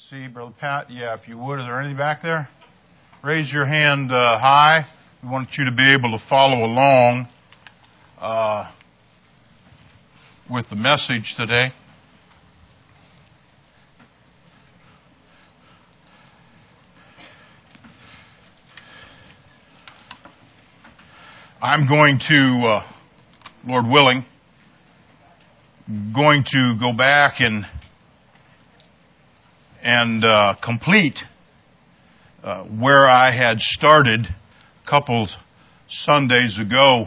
See, Brother Pat, yeah, if you would. Is there anything back there? Raise your hand high. We want you to be able to follow along with the message today. I'm going to, Lord willing, going to go back and complete where I had started a couple Sundays ago.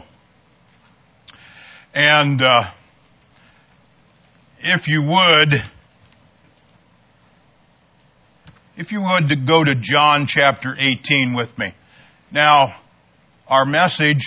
And if you would to go to John chapter 18 with me. Now, our message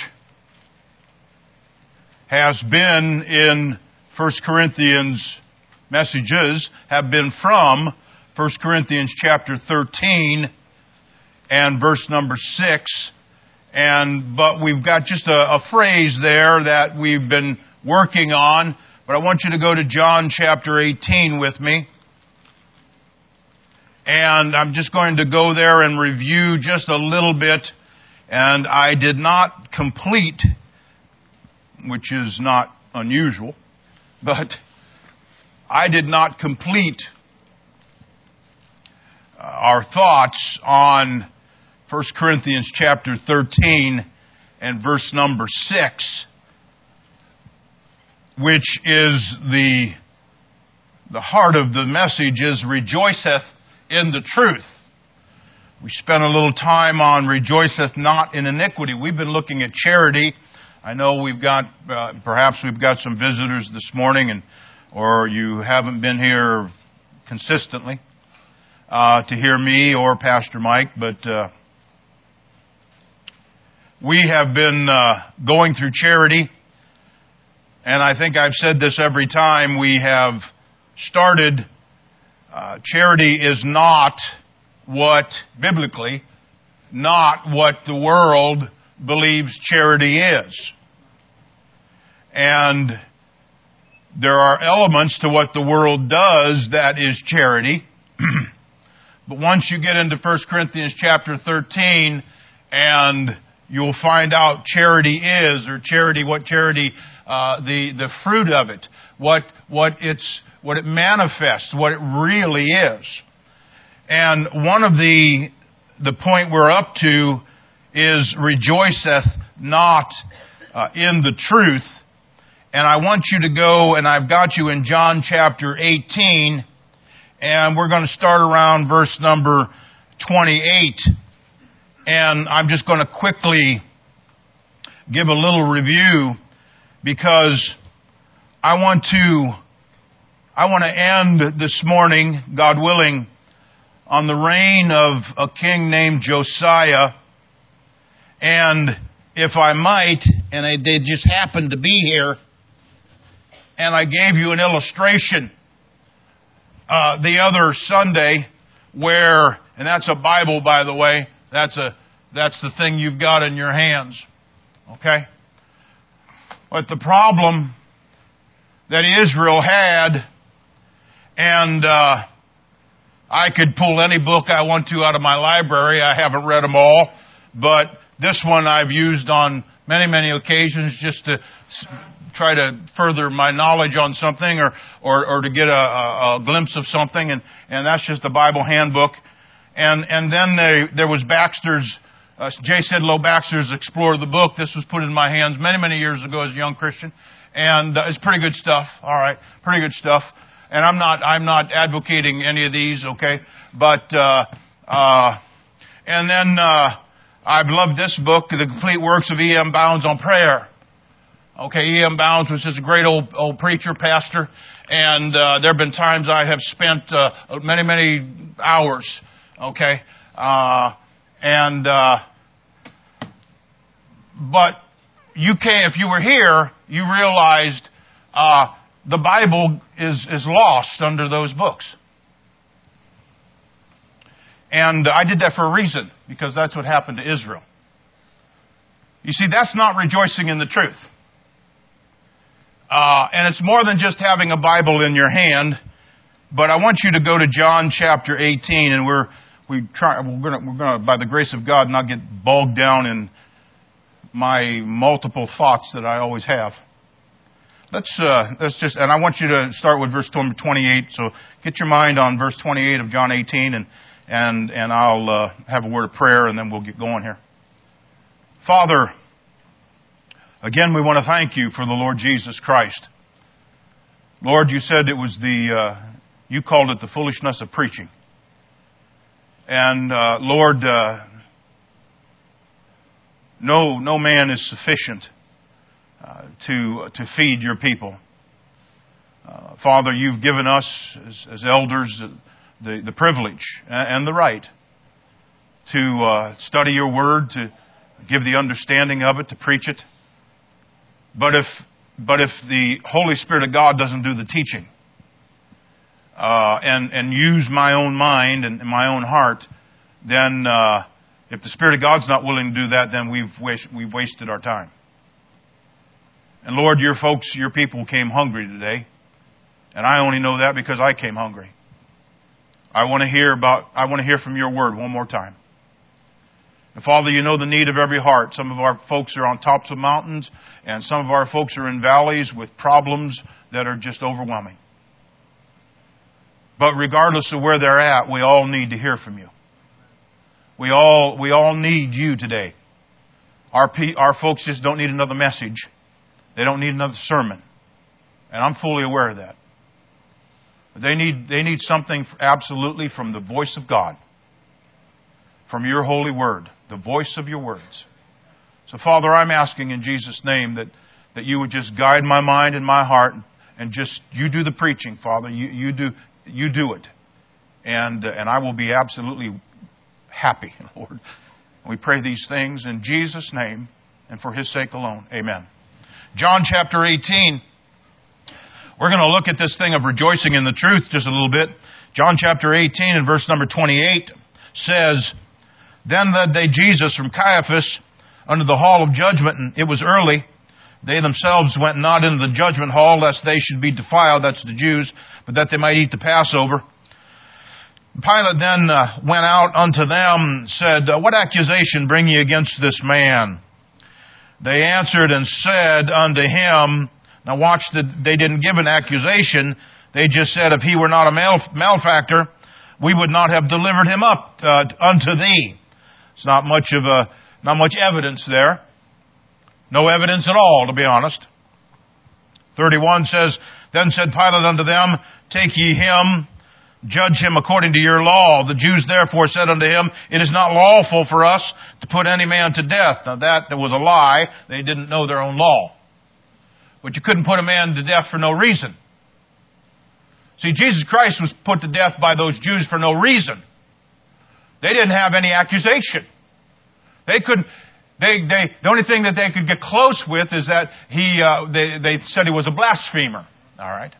has been in 1 Corinthians, messages have been from 1 Corinthians chapter 13 and verse number 6. But we've got just a phrase there that we've been working on. But I want you to go to John chapter 18 with me. And I'm just going to go there and review just a little bit. And I did not complete, which is not unusual, but I did not complete our thoughts on 1 Corinthians chapter 13 and verse number 6, which is the heart of the message is rejoiceth in the truth. We spent a little time on rejoiceth not in iniquity. We've been looking at charity. I know we've got, perhaps we've got some visitors this morning, or you haven't been here consistently to hear me or Pastor Mike, but we have been going through charity, and I think I've said this every time we have started. Charity is not what, biblically, not what the world believes charity is. And there are elements to what the world does that is charity. But once you get into 1 Corinthians chapter 13, and you'll find out charity is, or charity, what charity, the fruit of it, what it manifests, what it really is. And one of the point we're up to is rejoiceth not in the truth. And I want you to go, and I've got you in John chapter 18, and we're going to start around verse number 28. And I'm just going to quickly give a little review, because I want to end this morning, God willing, on the reign of a king named Josiah. And if I might, and they just happened to be here, and I gave you an illustration the other Sunday where, and that's a Bible, by the way, that's the thing you've got in your hands, okay? But the problem that Israel had, and I could pull any book I want to out of my library. I haven't read them all, but this one I've used on many occasions just to try to further my knowledge on something or to get a glimpse of something, and that's just the Bible handbook. And then there was Baxter's, J. Sidlow Baxter's Explore the Book. This was put in my hands many years ago as a young Christian, and it's pretty good stuff. All right, pretty good stuff. And I'm not advocating any of these, okay? But and then I've loved this book, The Complete Works of E.M. Bounds on Prayer. Okay, E.M. Bounds was just a great old preacher, pastor, and there have been times I have spent many hours, okay? But you can't, if you were here, you realized the Bible is lost under those books. And I did that for a reason, because that's what happened to Israel. You see, that's not rejoicing in the truth. And it's more than just having a Bible in your hand. But I want you to go to John chapter 18, and we're gonna by the grace of God not get bogged down in my multiple thoughts that I always have. Let's just, and I want you to start with verse 28. So get your mind on verse 28 of John 18, and I'll have a word of prayer, and then we'll get going here. Father, again, we want to thank you for the Lord Jesus Christ. Lord, you said it was you called it the foolishness of preaching. And Lord, no man is sufficient to feed your people. Father, you've given us as elders the privilege and the right to study your word, to give the understanding of it, to preach it. But if the Holy Spirit of God doesn't do the teaching, and use my own mind and my own heart, then if the Spirit of God's not willing to do that, then we've wasted our time. And Lord, your people came hungry today, and I only know that because I came hungry. I want to hear from your word one more time. And Father, you know the need of every heart. Some of our folks are on tops of mountains, and some of our folks are in valleys with problems that are just overwhelming. But regardless of where they're at, we all need to hear from you. We all need you today. Our folks just don't need another message. They don't need another sermon. And I'm fully aware of that. But they need something absolutely from the voice of God. From your holy word. The voice of your words. So Father, I'm asking in Jesus' name that you would just guide my mind and my heart, and just you do the preaching, Father. You do it. And I will be absolutely happy, Lord. We pray these things in Jesus' name and for His sake alone. Amen. John chapter 18. We're going to look at this thing of rejoicing in the truth just a little bit. John chapter 18 and verse number 28 says, Then led they Jesus from Caiaphas unto the hall of judgment, and it was early. They themselves went not into the judgment hall, lest they should be defiled, that's the Jews, but that they might eat the Passover. Pilate then went out unto them, said, What accusation bring ye against this man? They answered and said unto him, now watch, that they didn't give an accusation. They just said, if he were not a malefactor, we would not have delivered him up unto thee. It's not much evidence there. No evidence at all, to be honest. 31 says, Then said Pilate unto them, Take ye him, judge him according to your law. The Jews therefore said unto him, It is not lawful for us to put any man to death. Now that was a lie. They didn't know their own law. But you couldn't put a man to death for no reason. See, Jesus Christ was put to death by those Jews for no reason. They didn't have any accusation. The only thing that they could get close with is that they said he was a blasphemer. All right.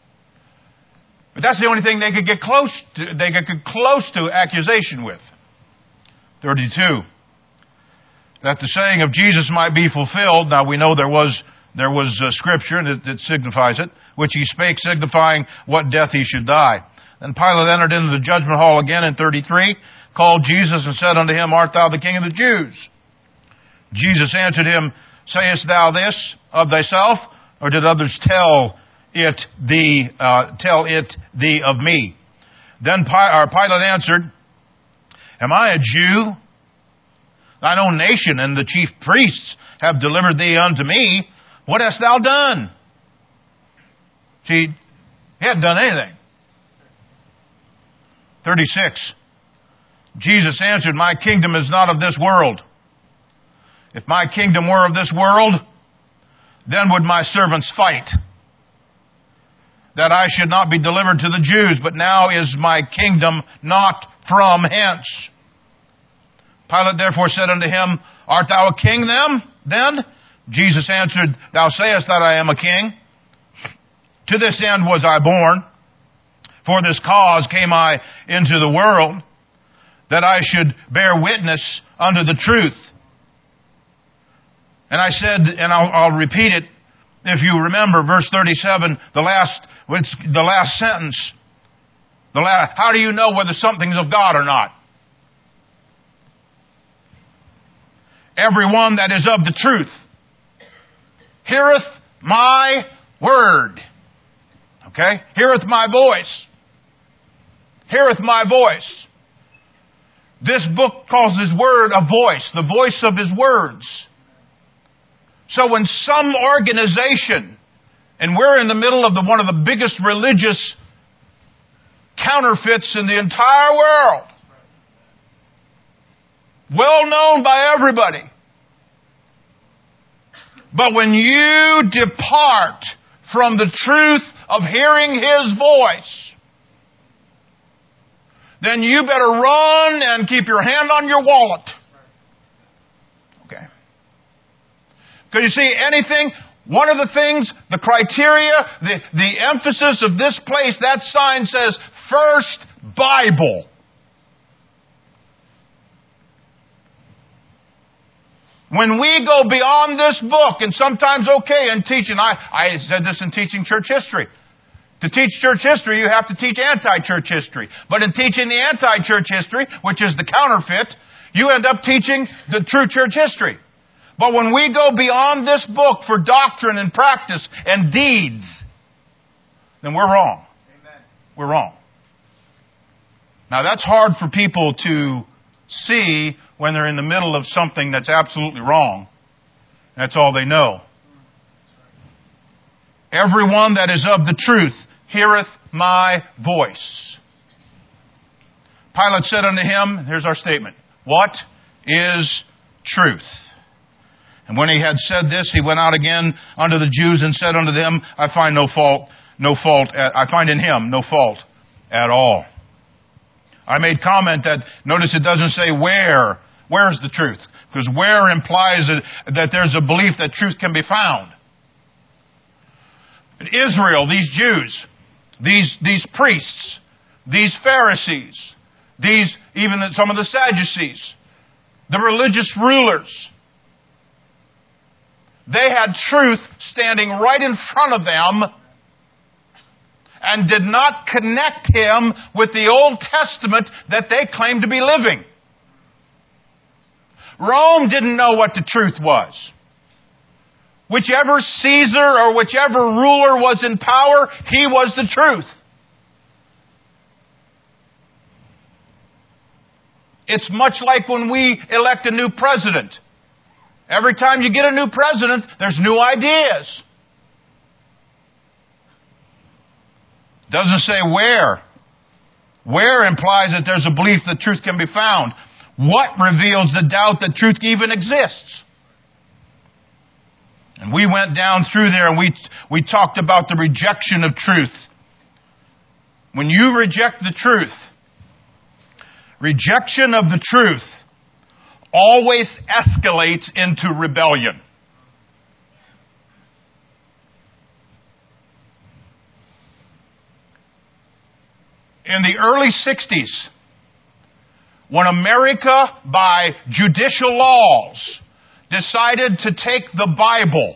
But that's the only thing they could get close to. They could get close to accusation with. 32. That the saying of Jesus might be fulfilled. Now we know there was scripture, and it signifies it, which he spake, signifying what death he should die. Then Pilate entered into the judgment hall again in 33, called Jesus and said unto him, Art thou the King of the Jews? Jesus answered him, Sayest thou this of thyself, or did others tell it thee of me? Then Pilate answered, Am I a Jew? Thine own nation and the chief priests have delivered thee unto me. What hast thou done? See, he hadn't done anything. 36. Jesus answered, My kingdom is not of this world. If my kingdom were of this world, then would my servants fight, that I should not be delivered to the Jews. But now is my kingdom not from hence. Pilate therefore said unto him, Art thou a king then? Jesus answered, Thou sayest that I am a king. To this end was I born. For this cause came I into the world, that I should bear witness unto the truth. And I said, and I'll repeat it, if you remember, verse 37, the last sentence. How do you know whether something's of God or not? Everyone that is of the truth heareth my word. Okay? Heareth my voice. Heareth my voice. This book calls His word a voice, the voice of His words. So when some organization, and we're in the middle of one of the biggest religious counterfeits in the entire world, well known by everybody. But when you depart from the truth of hearing His voice, then you better run and keep your hand on your wallet. Okay. Because you see, one of the things, the criteria, the emphasis of this place, that sign says, First Bible. When we go beyond this book, and sometimes, in teaching, I said this in teaching church history. To teach church history, you have to teach anti-church history. But in teaching the anti-church history, which is the counterfeit, you end up teaching the true church history. But when we go beyond this book for doctrine and practice and deeds, then we're wrong. Amen. We're wrong. Now that's hard for people to see when they're in the middle of something that's absolutely wrong. That's all they know. Everyone that is of the truth heareth my voice. Pilate said unto him, here's our statement, what is truth? And when he had said this, he went out again unto the Jews and said unto them, I find I find in him no fault at all. I made comment that, notice it doesn't say where. Where's the truth? Because where implies that there's a belief that truth can be found. In Israel, these Jews, these priests, these Pharisees, even some of the Sadducees, the religious rulers, they had truth standing right in front of them and did not connect Him with the Old Testament that they claimed to be living. Rome didn't know what the truth was. Whichever Caesar or whichever ruler was in power, he was the truth. It's much like when we elect a new president. Every time you get a new president, there's new ideas. Doesn't say where. Where implies that there's a belief that truth can be found. What reveals the doubt that truth even exists? And we went down through there and we talked about the rejection of truth. When you reject the truth, rejection of the truth always escalates into rebellion. In the early 60s, when America, by judicial laws, decided to take the Bible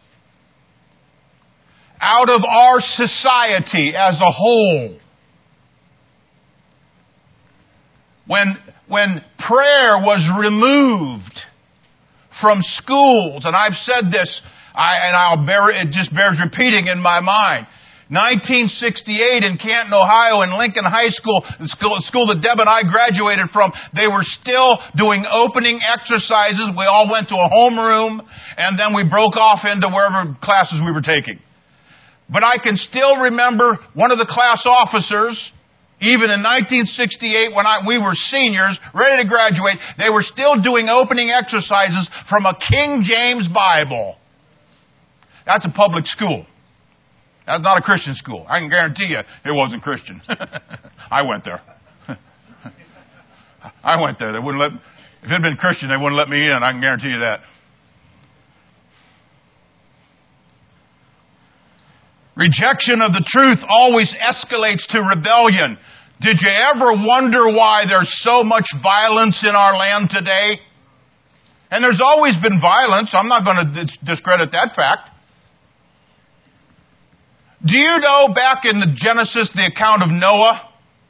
out of our society as a whole, when prayer was removed from schools, and I've said this, it just bears repeating in my mind. 1968 in Canton, Ohio, in Lincoln High School, the school that Deb and I graduated from, they were still doing opening exercises. We all went to a homeroom, and then we broke off into wherever classes we were taking. But I can still remember one of the class officers, even in 1968 when we were seniors, ready to graduate, they were still doing opening exercises from a King James Bible. That's a public school. That's not a Christian school. I can guarantee you it wasn't Christian. I went there. I went there. If it had been Christian, they wouldn't let me in. I can guarantee you that. Rejection of the truth always escalates to rebellion. Did you ever wonder why there's so much violence in our land today? And there's always been violence. I'm not going to discredit that fact. Do you know back in the Genesis, the account of Noah?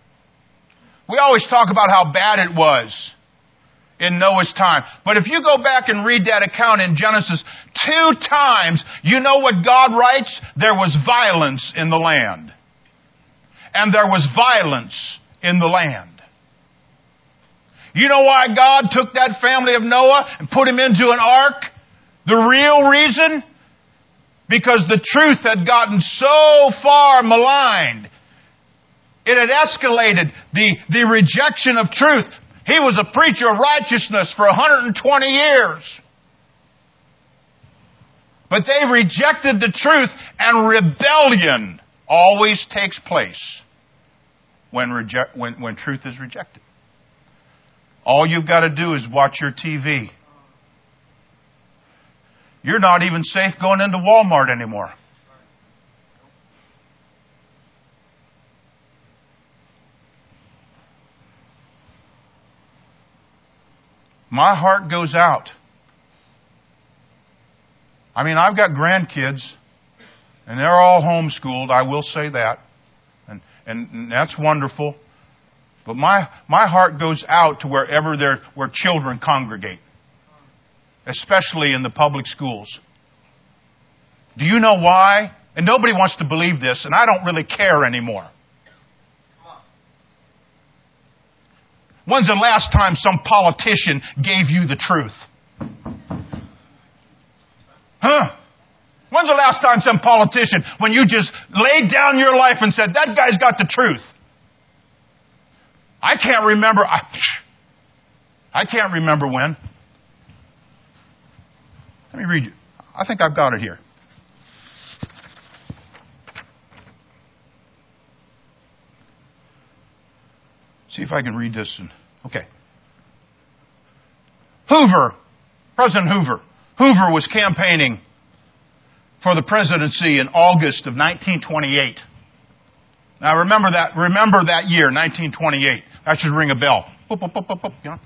We always talk about how bad it was in Noah's time. But if you go back and read that account in Genesis, 2 times, you know what God writes? There was violence in the land. And there was violence in the land. You know why God took that family of Noah and put him into an ark? The real reason? Because the truth had gotten so far maligned. It had escalated the rejection of truth. He was a preacher of righteousness for 120 years. But they rejected the truth, and rebellion always takes place when truth is rejected. All you've got to do is watch your TV. You're not even safe going into Walmart anymore. My heart goes out. I mean, I've got grandkids, and they're all homeschooled, I will say that. And that's wonderful. But my heart goes out to where children congregate. Especially in the public schools. Do you know why? And nobody wants to believe this, and I don't really care anymore. When's the last time some politician gave you the truth? Huh? When's the last time some politician, when you just laid down your life and said, that guy's got the truth? I can't remember. I can't remember when. Let me read you. I think I've got it here. See if I can read this. Okay. Hoover, President Hoover. Hoover was campaigning for the presidency in August of 1928. Now remember that year, 1928. That should ring a bell. Boop, boop, boop, boop, boop, you know?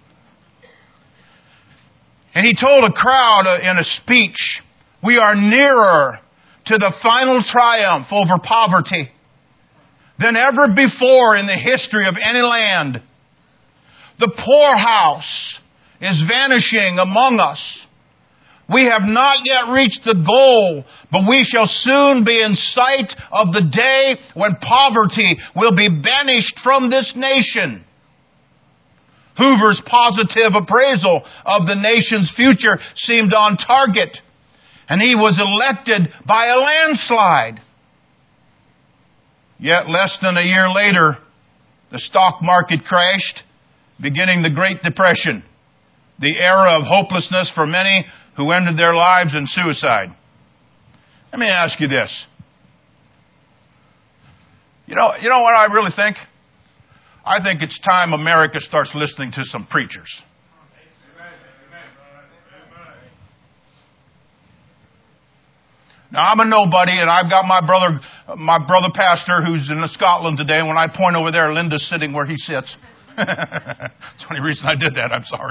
And he told a crowd in a speech, we are nearer to the final triumph over poverty than ever before in the history of any land. The poorhouse is vanishing among us. We have not yet reached the goal, but we shall soon be in sight of the day when poverty will be banished from this nation. Hoover's positive appraisal of the nation's future seemed on target, and he was elected by a landslide. Yet less than a year later, the stock market crashed, beginning the Great Depression, the era of hopelessness for many who ended their lives in suicide. Let me ask you this. You know what I really think? I think it's time America starts listening to some preachers. Now, I'm a nobody, and I've got my brother pastor who's in Scotland today, and when I point over there, Linda's sitting where he sits. That's the only reason I did that. I'm sorry.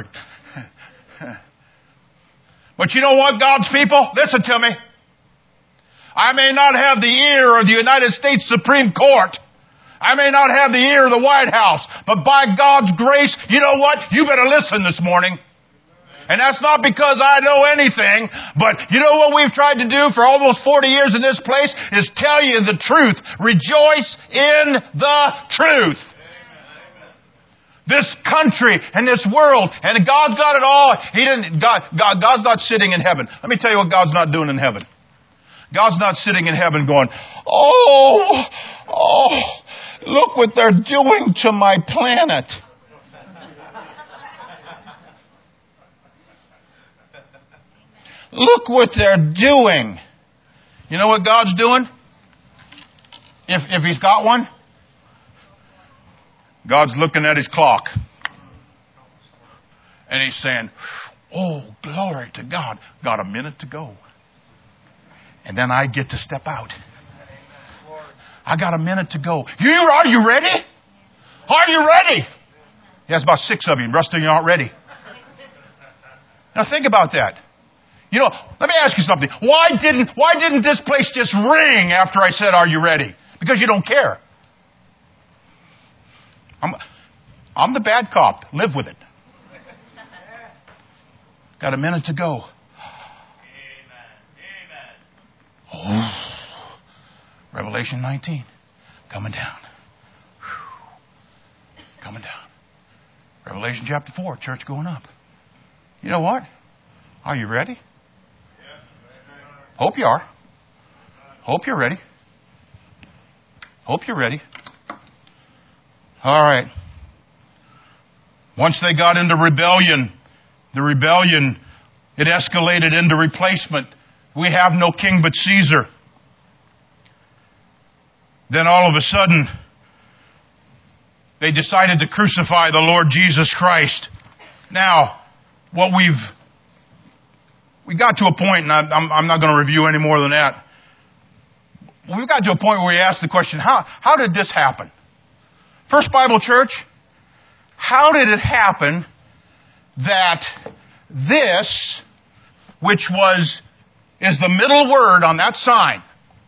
But you know what, God's people? Listen to me. I may not have the ear of the United States Supreme Court. I may not have the ear of the White House. But by God's grace, you know what? You better listen this morning. And that's not because I know anything, but you know what we've tried to do for almost 40 years in this place is tell you the truth. Rejoice in the truth. This country and this world, and God's got it all. God's not sitting in heaven. Let me tell you what God's not doing in heaven. God's not sitting in heaven going, oh, look what they're doing to my planet. Look what they're doing. You know what God's doing? If He's got one? God's looking at His clock. And He's saying, oh, glory to God. Got a minute to go. And then I get to step out. I got a minute to go. Are you ready? Are you ready? There's about 6 of you. The rest of you aren't ready. Now think about that. You know, let me ask you something. Why didn't this place just ring after I said, are you ready? Because you don't care. I'm the bad cop. Live with it. Got a minute to go. Oh, Revelation 19. Coming down. Coming down. Revelation chapter 4. Church going up. You know what? Are you ready? Hope you are. Hope you're ready. Hope you're ready. All right. Once they got into rebellion, the rebellion, it escalated into replacement. We have no king but Caesar. Then all of a sudden, they decided to crucify the Lord Jesus Christ. Now, what we got to a point, and I'm not going to review any more than that. We've got to a point where we ask the question, how did this happen? First Bible Church, how did it happen that this, which is the middle word on that sign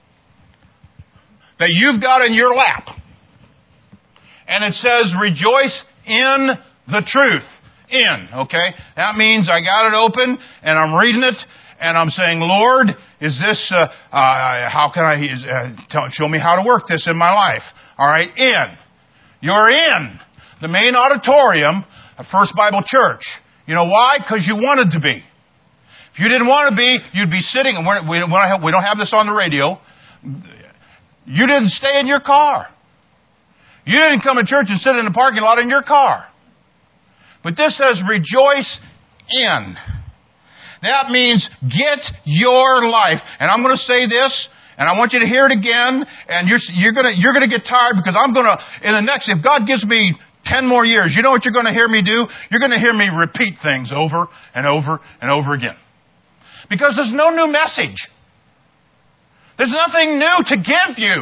that you've got in your lap, and it says, rejoice in the truth. Okay? That means I got it open, and I'm reading it, and I'm saying, Lord, is this, how can I, show me how to work this in my life. All right, You're in the main auditorium of First Bible Church. You know why? Because you wanted to be. If you didn't want to be, you'd be sitting, and we don't have this on the radio. You didn't stay in your car. You didn't come to church and sit in the parking lot in your car. But this says, rejoice in. That means get your life. And I'm going to say this, and I want you to hear it again, and you're going to get tired, because I'm going to, if God gives me 10 more years, you know what you're going to hear me do? You're going to hear me repeat things over and over and over again. Because there's no new message. There's nothing new to give you.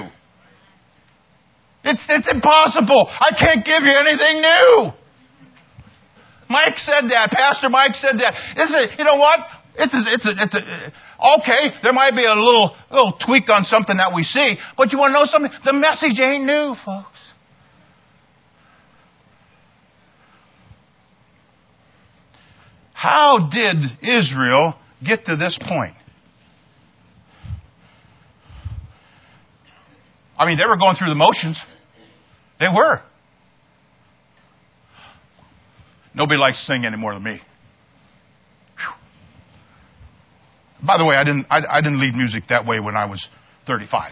It's impossible. I can't give you anything new. Mike said that. Pastor Mike said that. You know what? Okay, there might be a little tweak on something that we see, but you want to know something? The message ain't new, folks. How did Israel get to this point? I mean, they were going through the motions. They were. Nobody likes to sing any more than me. Whew. By the way, I didn't lead music that way when I was 35.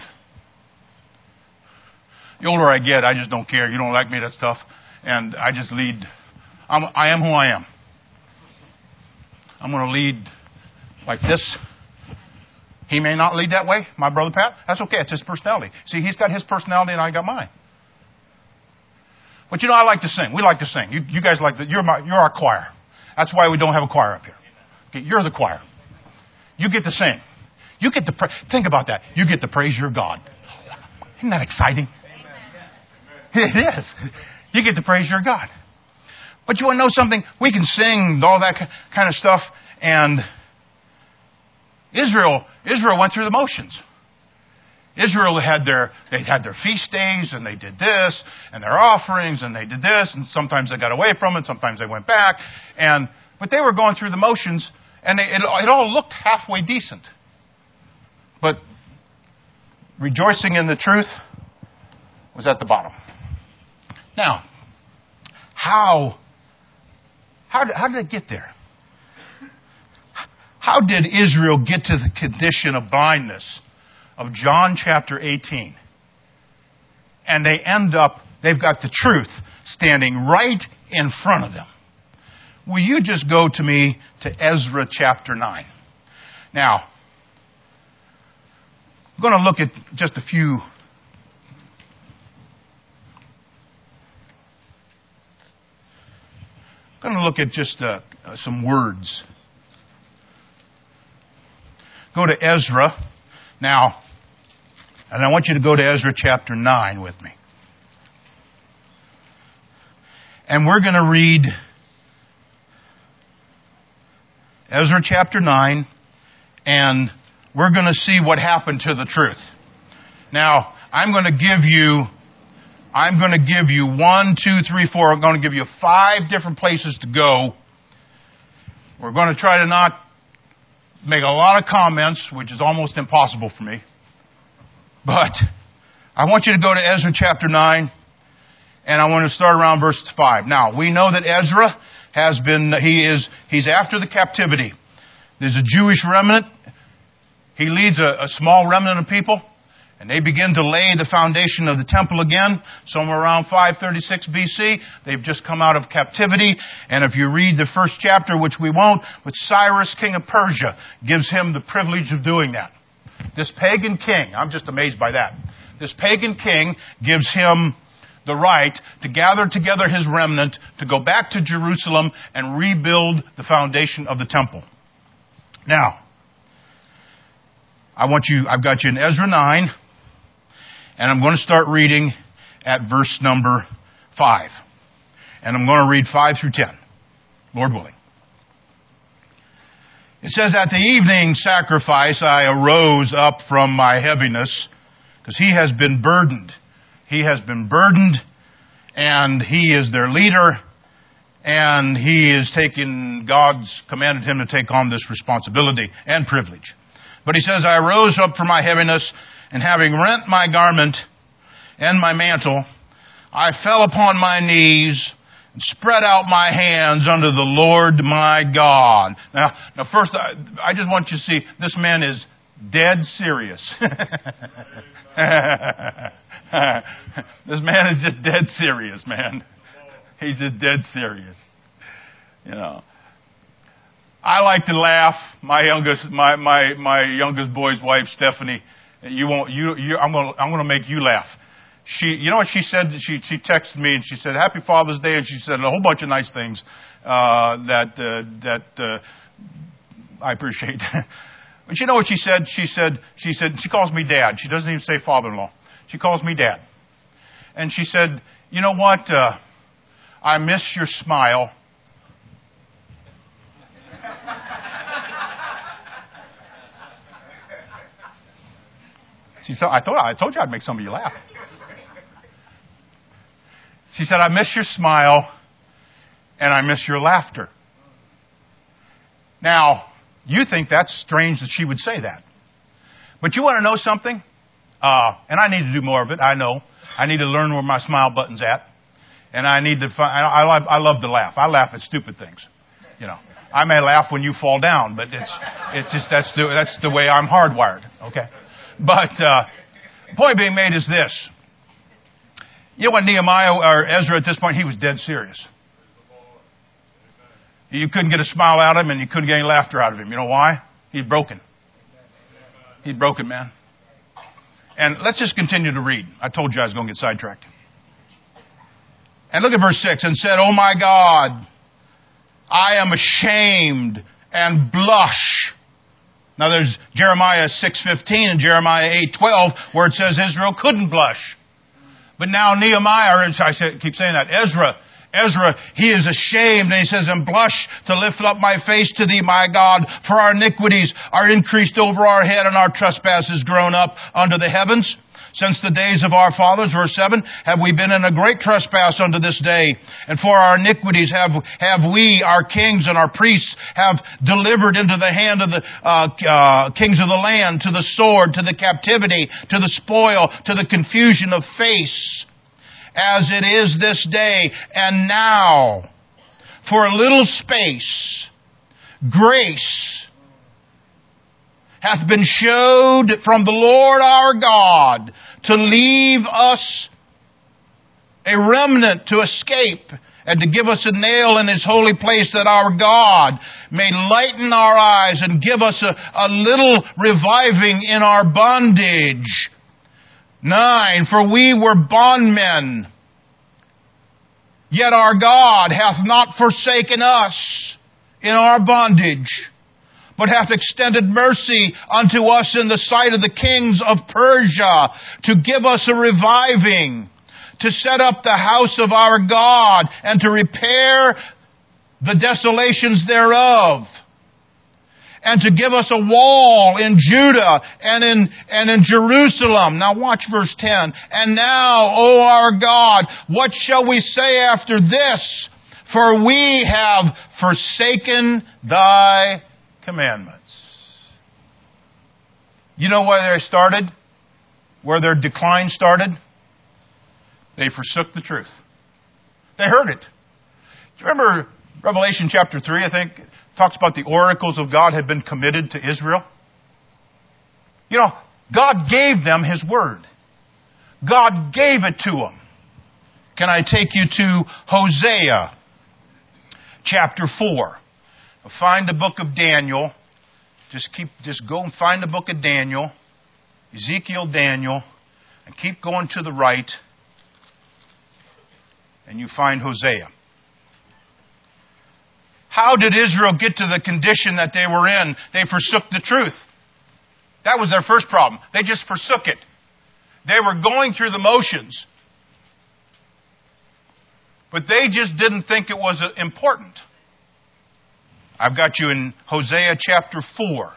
The older I get, I just don't care. You don't like me, that stuff. And I just lead. I am who I am. I'm going to lead like this. He may not lead that way, my brother Pat. That's okay. It's his personality. See, he's got his personality and I got mine. But you know, I like to sing. We like to sing. You guys like to. You're our choir. That's why we don't have a choir up here. Okay, you're the choir. You get to sing. You get to think about that. You get to praise your God. Isn't that exciting? It is. You get to praise your God. But you want to know something? We can sing all that kind of stuff, and Israel went through the motions. Israel had their feast days, and they did this, and their offerings, and they did this, and sometimes they got away from it, sometimes they went back, but they were going through the motions, and it all looked halfway decent. But rejoicing in the truth was at the bottom. Now, how did it get there? How did Israel get to the condition of blindness of John chapter 18? And they've got the truth standing right in front of them. Will you just go to me to Ezra chapter 9? Now, I'm going to look at just a few. I'm going to look at just some words. Go to Ezra. Now, and I want you to go to Ezra chapter 9 with me. And we're going to read Ezra chapter 9, and we're going to see what happened to the truth. Now, I'm going to give you I'm going to give you 1, 2, 3, 4. I'm going to give you 5 different places to go. We're going to try to not make a lot of comments, which is almost impossible for me. But I want you to go to Ezra chapter 9, and I want to start around verse 5. Now, we know that Ezra he's after the captivity. There's a Jewish remnant. He leads a small remnant of people, and they begin to lay the foundation of the temple again, somewhere around 536 BC. They've just come out of captivity, and if you read the first chapter, which we won't, but Cyrus, king of Persia, gives him the privilege of doing that. This pagan king, I'm just amazed by that. This pagan king gives him the right to gather together his remnant to go back to Jerusalem and rebuild the foundation of the temple. Now, I've got you in Ezra 9, and I'm going to start reading at verse number 5. And I'm going to read 5 through 10, Lord willing. It says, at the evening sacrifice I arose up from my heaviness, because he has been burdened. He has been burdened, and he is their leader, and God's commanded him to take on this responsibility and privilege. But he says, I arose up from my heaviness, and having rent my garment and my mantle, I fell upon my knees and spread out my hands unto the Lord my God. Now first, I just want you to see, this man is dead serious. This man is just dead serious, man. He's just dead serious. You know. I like to laugh. My youngest boy's wife, Stephanie, I'm going to make you laugh. You know what she said? She texted me and she said, Happy Father's Day, and she said a whole bunch of nice things that I appreciate. But you know what she said? She said she calls me Dad. She doesn't even say father-in-law. She calls me Dad. And she said, you know what? I miss your smile. She said, I told you I'd make some of you laugh. She said, I miss your smile and I miss your laughter. Now, you think that's strange that she would say that. But you want to know something? And I need to do more of it. I know. I need to learn where my smile button's at. And I need to find, I love to laugh. I laugh at stupid things. You know, I may laugh when you fall down, but it's just, that's the way I'm hardwired. Okay. But, point being made is this. You know what Nehemiah or Ezra at this point, he was dead serious. You couldn't get a smile out of him and you couldn't get any laughter out of him. You know why? He's broken. He's broken, man. And let's just continue to read. I told you I was going to get sidetracked. And look at verse 6. And said, Oh my God, I am ashamed and blush. Now there's Jeremiah 6:15 and Jeremiah 8:12 where it says Israel couldn't blush. But now Nehemiah, keep saying that, Ezra, he is ashamed, and he says, and blush to lift up my face to thee, my God, for our iniquities are increased over our head, and our trespasses grown up unto the heavens. Since the days of our fathers, verse 7, have we been in a great trespass unto this day. And for our iniquities have we, our kings and our priests, have delivered into the hand of the kings of the land, to the sword, to the captivity, to the spoil, to the confusion of face, as it is this day. And now, for a little space, grace hath been showed from the Lord our God to leave us a remnant to escape, and to give us a nail in His holy place, that our God may lighten our eyes and give us a little reviving in our bondage. 9, for we were bondmen, yet our God hath not forsaken us in our bondage, but hath extended mercy unto us in the sight of the kings of Persia, to give us a reviving, to set up the house of our God, and to repair the desolations thereof. and to give us a wall in Judah and in Jerusalem. Now watch verse 10. And now, O our God, what shall we say after this? For we have forsaken thy commandments. You know where they started? Where their decline started? They forsook the truth. They heard it. Do you remember Revelation chapter 3, I think, talks about the oracles of God had been committed to Israel? You know, God gave them His Word. God gave it to them. Can I take you to Hosea chapter 4? Find the book of Daniel. Just go and find the book of Daniel, Ezekiel, Daniel, and keep going to the right, and you find Hosea. How did Israel get to the condition that they were in? They forsook the truth. That was their first problem. They just forsook it. They were going through the motions. But they just didn't think it was important. I've got you in Hosea chapter 4.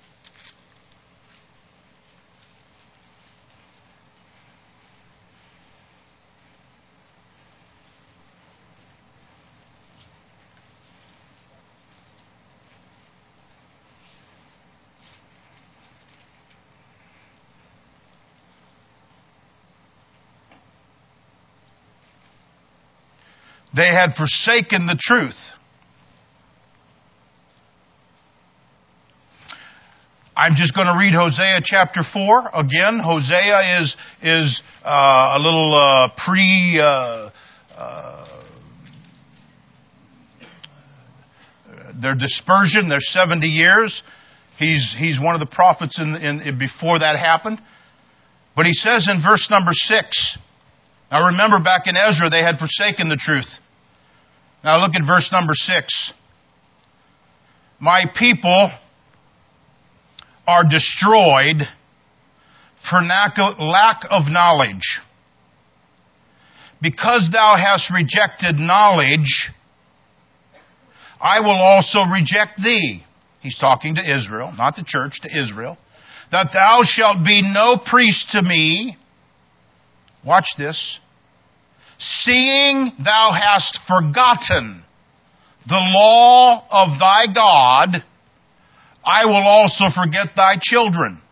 They had forsaken the truth. I'm just going to read Hosea chapter 4. Again, Hosea is a little their dispersion, their 70 years. He's one of the prophets in before that happened. But he says in verse number 6, now remember back in Ezra they had forsaken the truth. Now look at verse number 6. My people are destroyed for lack of knowledge. Because thou hast rejected knowledge, I will also reject thee. He's talking to Israel, not the church, to Israel. That thou shalt be no priest to me. Watch this. Seeing thou hast forgotten the law of thy God, I will also forget thy children.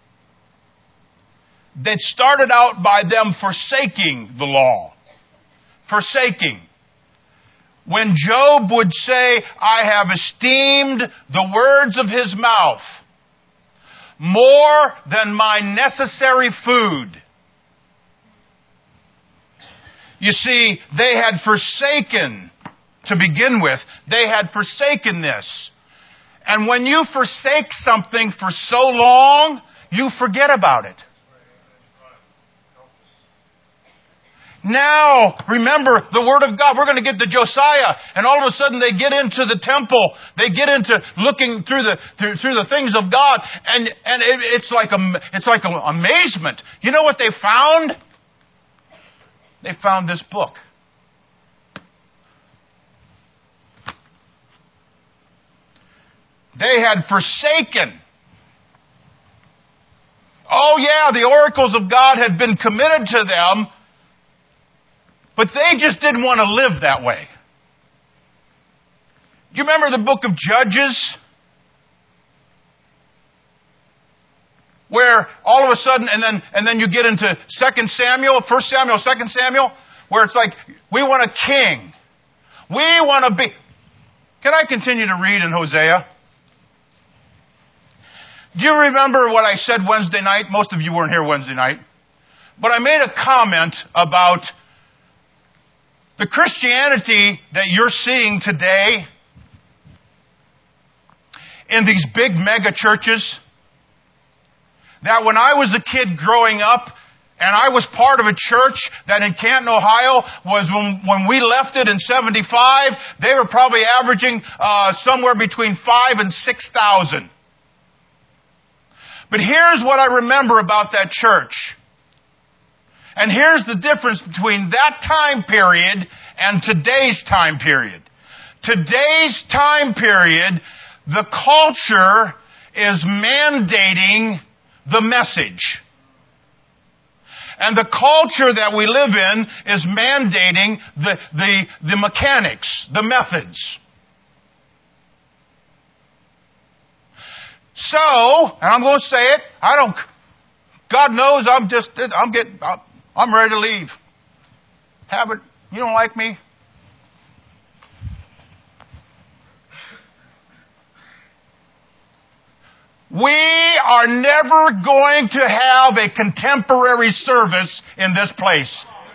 That started out by them forsaking the law. Forsaking. When Job would say, I have esteemed the words of his mouth more than my necessary food. You see, they had forsaken, to begin with, they had forsaken this. And when you forsake something for so long, you forget about it. Now, remember the Word of God. We're going to get to Josiah, and all of a sudden they get into the temple. They get into looking through the things of God, and it's like amazement. You know what they found? They found this book. They had forsaken. Oh yeah, the oracles of God had been committed to them, but they just didn't want to live that way. Do you remember the book of Judges? Where all of a sudden, and then you get into 2 Samuel, 1 Samuel, 2 Samuel, where it's like, we want a king. We want to be... Can I continue to read in Hosea? Do you remember what I said Wednesday night? Most of you weren't here Wednesday night. But I made a comment about the Christianity that you're seeing today in these big mega churches. That when I was a kid growing up, and I was part of a church that in Canton, Ohio, was when we left it in 75, they were probably averaging somewhere between 5,000 and 6,000. But here's what I remember about that church. And here's the difference between that time period and today's time period. Today's time period, The culture is mandating the message. And the culture that we live in is mandating the mechanics, the methods. So, and I'm going to say it, God knows I'm ready to leave. Have it, you don't like me? We are never going to have a contemporary service in this place.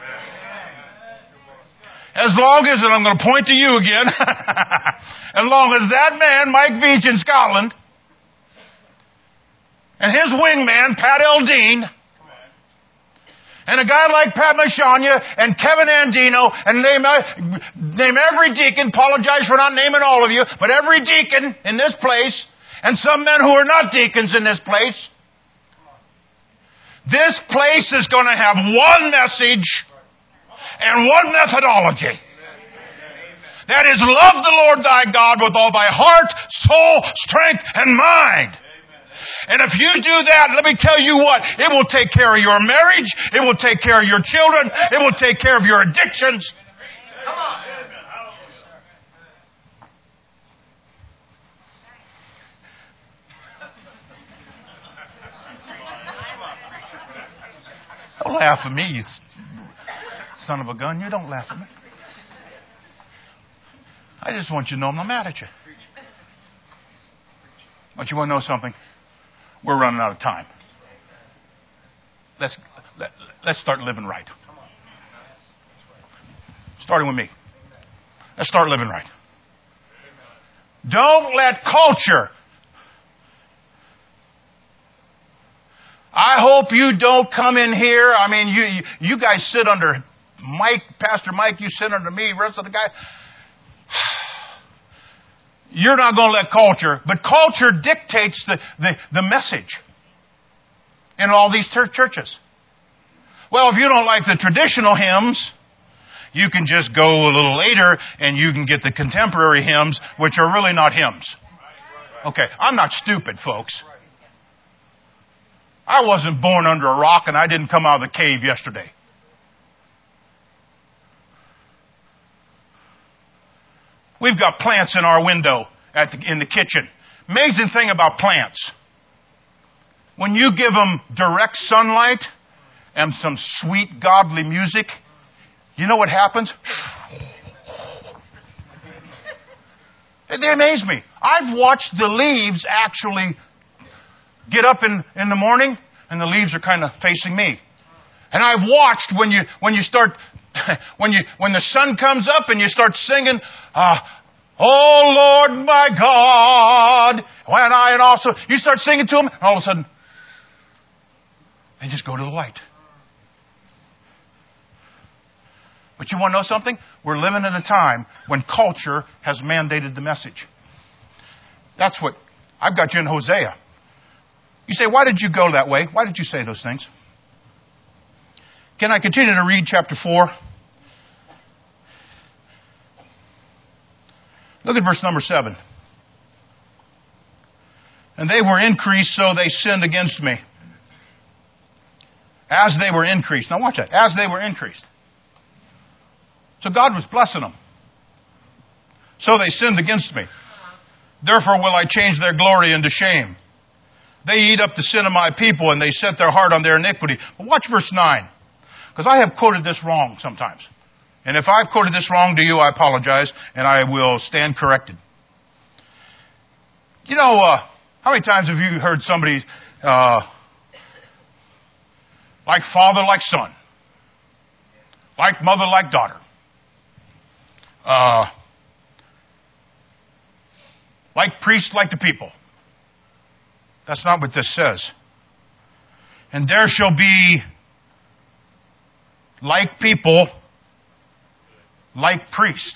As long as, and I'm going to point to you again, as long as that man, Mike Veach in Scotland, and his wingman, Pat Eldine, and a guy like Pat Mashanya and Kevin Andino, and name every deacon, apologize for not naming all of you, but every deacon in this place, and some men who are not deacons in this place, this place is going to have one message and one methodology. That is, love the Lord thy God with all thy heart, soul, strength, and mind. And if you do that, let me tell you what, it will take care of your marriage, it will take care of your children, it will take care of your addictions. Come on. Don't laugh at me, you son of a gun. You don't laugh at me. I just want you to know I'm not mad at you. But you want to know something? We're running out of time. Let's start living right. Starting with me. Let's start living right. Don't let culture. I hope you don't come in here. I mean, you guys sit under Mike, Pastor Mike. You sit under me. Rest of the guys. You're not going to let culture, but culture dictates the message in all these churches. Well, if you don't like the traditional hymns, you can just go a little later and you can get the contemporary hymns, which are really not hymns. Okay, I'm not stupid, folks. I wasn't born under a rock and I didn't come out of the cave yesterday. We've got plants in our window in the kitchen. Amazing thing about plants. When you give them direct sunlight and some sweet, godly music, you know what happens? They amaze me. I've watched the leaves actually get up in the morning and the leaves are kind of facing me. And I've watched when you start when the sun comes up and you start singing, oh Lord my God, and also you start singing to them, and all of a sudden they just go to the light. But you want to know something? We're living in a time when culture has mandated the message. That's what I've got you in Hosea. You say, why did you go that way? Why did you say those things? Can I continue to read chapter 4? Look at verse number 7. And they were increased, so they sinned against me. As they were increased. Now watch that. As they were increased. So God was blessing them. So they sinned against me. Therefore will I change their glory into shame. They eat up the sin of my people, and they set their heart on their iniquity. But watch verse 9. Because I have quoted this wrong sometimes. And if I've quoted this wrong to you, I apologize, and I will stand corrected. You know, how many times have you heard somebody like father, like son? Like mother, like daughter? Like priest, like the people? That's not what this says. And there shall be like people, like priest.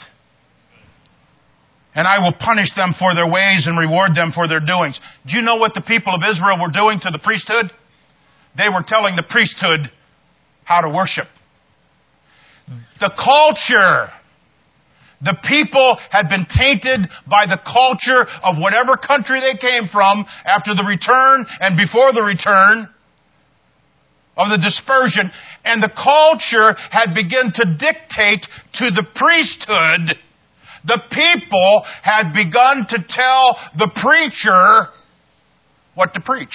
And I will punish them for their ways and reward them for their doings. Do you know what the people of Israel were doing to the priesthood? They were telling the priesthood how to worship. The culture The people had been tainted by the culture of whatever country they came from after the return and before the return of the dispersion. And the culture had begun to dictate to the priesthood. The people had begun to tell the preacher what to preach.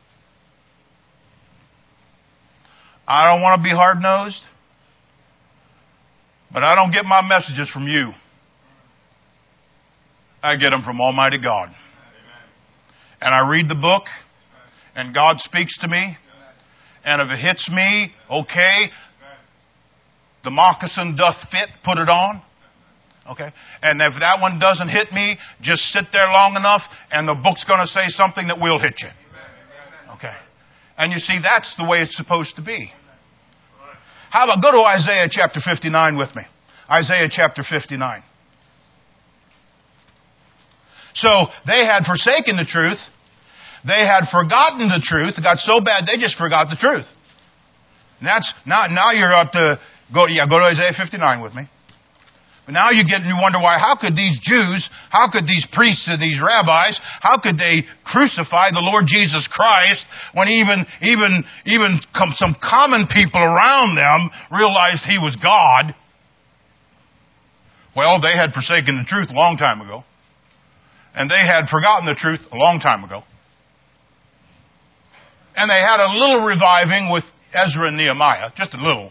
I don't want to be hard-nosed, but I don't get my messages from you. I get them from Almighty God. And I read the book, and God speaks to me. And if it hits me, okay, the moccasin doth fit, put it on. Okay? And if that one doesn't hit me, just sit there long enough, and the book's going to say something that will hit you. Okay? And you see, that's the way it's supposed to be. How about go to Isaiah chapter 59 with me? Isaiah chapter 59. So they had forsaken the truth. They had forgotten the truth. It got so bad they just forgot the truth. And that's now you're up to go to Isaiah 59 with me. But now you wonder why. How could these Jews, how could these priests and these rabbis, how could they crucify the Lord Jesus Christ when even some common people around them realized He was God? Well, they had forsaken the truth a long time ago. And they had forgotten the truth a long time ago. And they had a little reviving with Ezra and Nehemiah, just a little.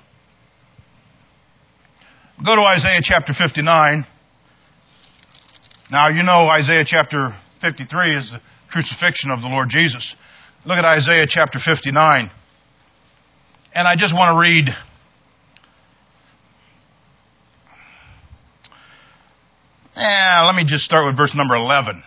Go to Isaiah chapter 59. Now, you know Isaiah chapter 53 is the crucifixion of the Lord Jesus. Look at Isaiah chapter 59. And I just want to read let me just start with verse number 11.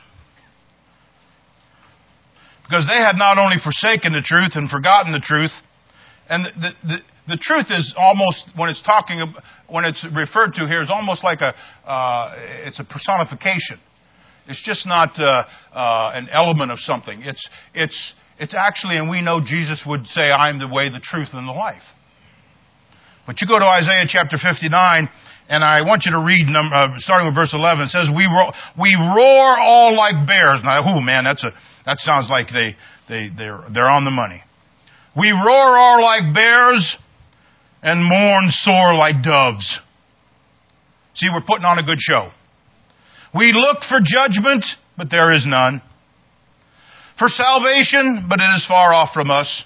Because they had not only forsaken the truth and forgotten the truth, and the truth is almost, when it's referred to here, is almost like it's a personification. It's just not an element of something. It's actually, and we know Jesus would say, "I am the way, the truth, and the life." But you go to Isaiah chapter 59, and I want you to read starting with verse 11. It says, "We roar all like bears." Now, man, that sounds like they're on the money. "We roar all like bears and mourn sore like doves." See, we're putting on a good show. "We look for judgment, but there is none. For salvation, but it is far off from us."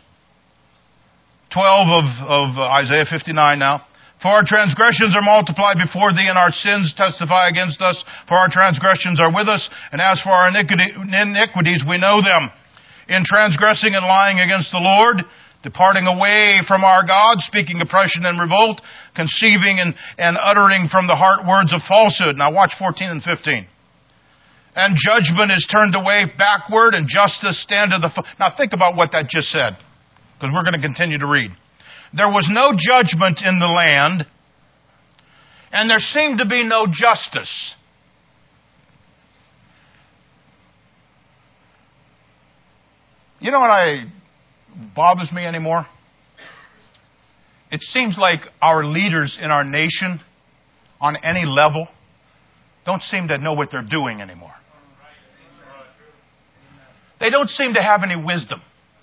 12 of Isaiah 59 now. "For our transgressions are multiplied before thee, and our sins testify against us. For our transgressions are with us, and as for our iniquities, we know them. In transgressing and lying against the Lord, departing away from our God, speaking oppression and revolt, conceiving and uttering from the heart words of falsehood." Now watch 14 and 15. "And judgment is turned away backward, and justice stand to the..." Now think about what that just said, because we're going to continue to read. "There was no judgment in the land, and there seemed to be no justice." You know what bothers me anymore? It seems like our leaders in our nation, on any level, don't seem to know what they're doing anymore. They don't seem to have any wisdom.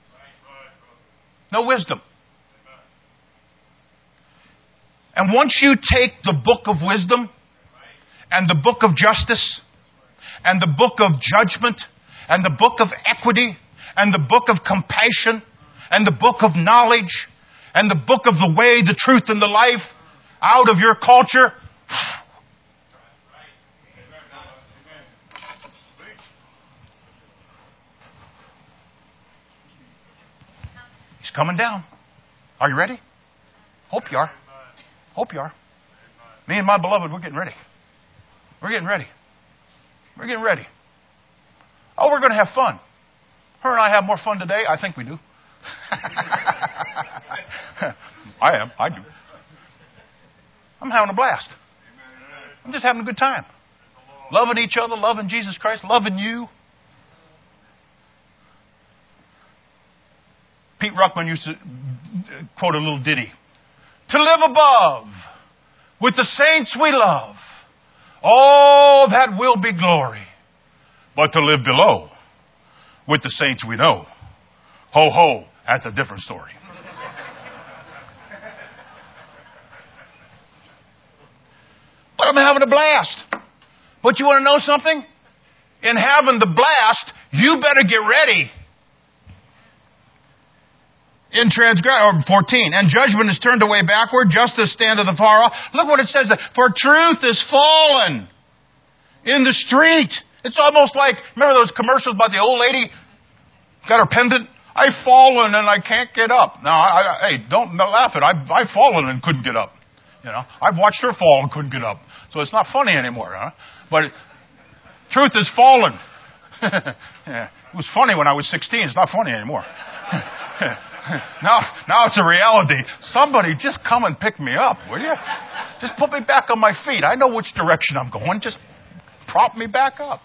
No wisdom. And once you take the book of wisdom and the book of justice and the book of judgment and the book of equity and the book of compassion and the book of knowledge and the book of the way, the truth, and the life out of your culture, He's coming down. Are you ready? Hope you are. Hope you are. Me and my beloved, we're getting ready. We're getting ready. We're getting ready. Oh, we're going to have fun. Her and I have more fun today. I think we do. I am. I do. I'm having a blast. I'm just having a good time. Loving each other, loving Jesus Christ, loving you. Pete Ruckman used to quote a little ditty. "To live above, with the saints we love, Oh, that will be glory. But to live below with the saints we know, ho, ho, that's a different story. But I'm having a blast. But you want to know something? In having the blast, you better get ready. In 14, and judgment is turned away backward, justice standeth afar off. Look what it says. For truth is fallen in the street. It's almost like, remember those commercials about the old lady got her pendant? I've fallen and I can't get up. Now, hey, don't laugh at it. I've fallen and couldn't get up. You know, I've watched her fall and couldn't get up. So it's not funny anymore, huh? But truth is fallen. Yeah, it was funny when I was 16. It's not funny anymore. Now it's a reality. Somebody just come and pick me up, will you? Just put me back on my feet. I know which direction I'm going. Just prop me back up.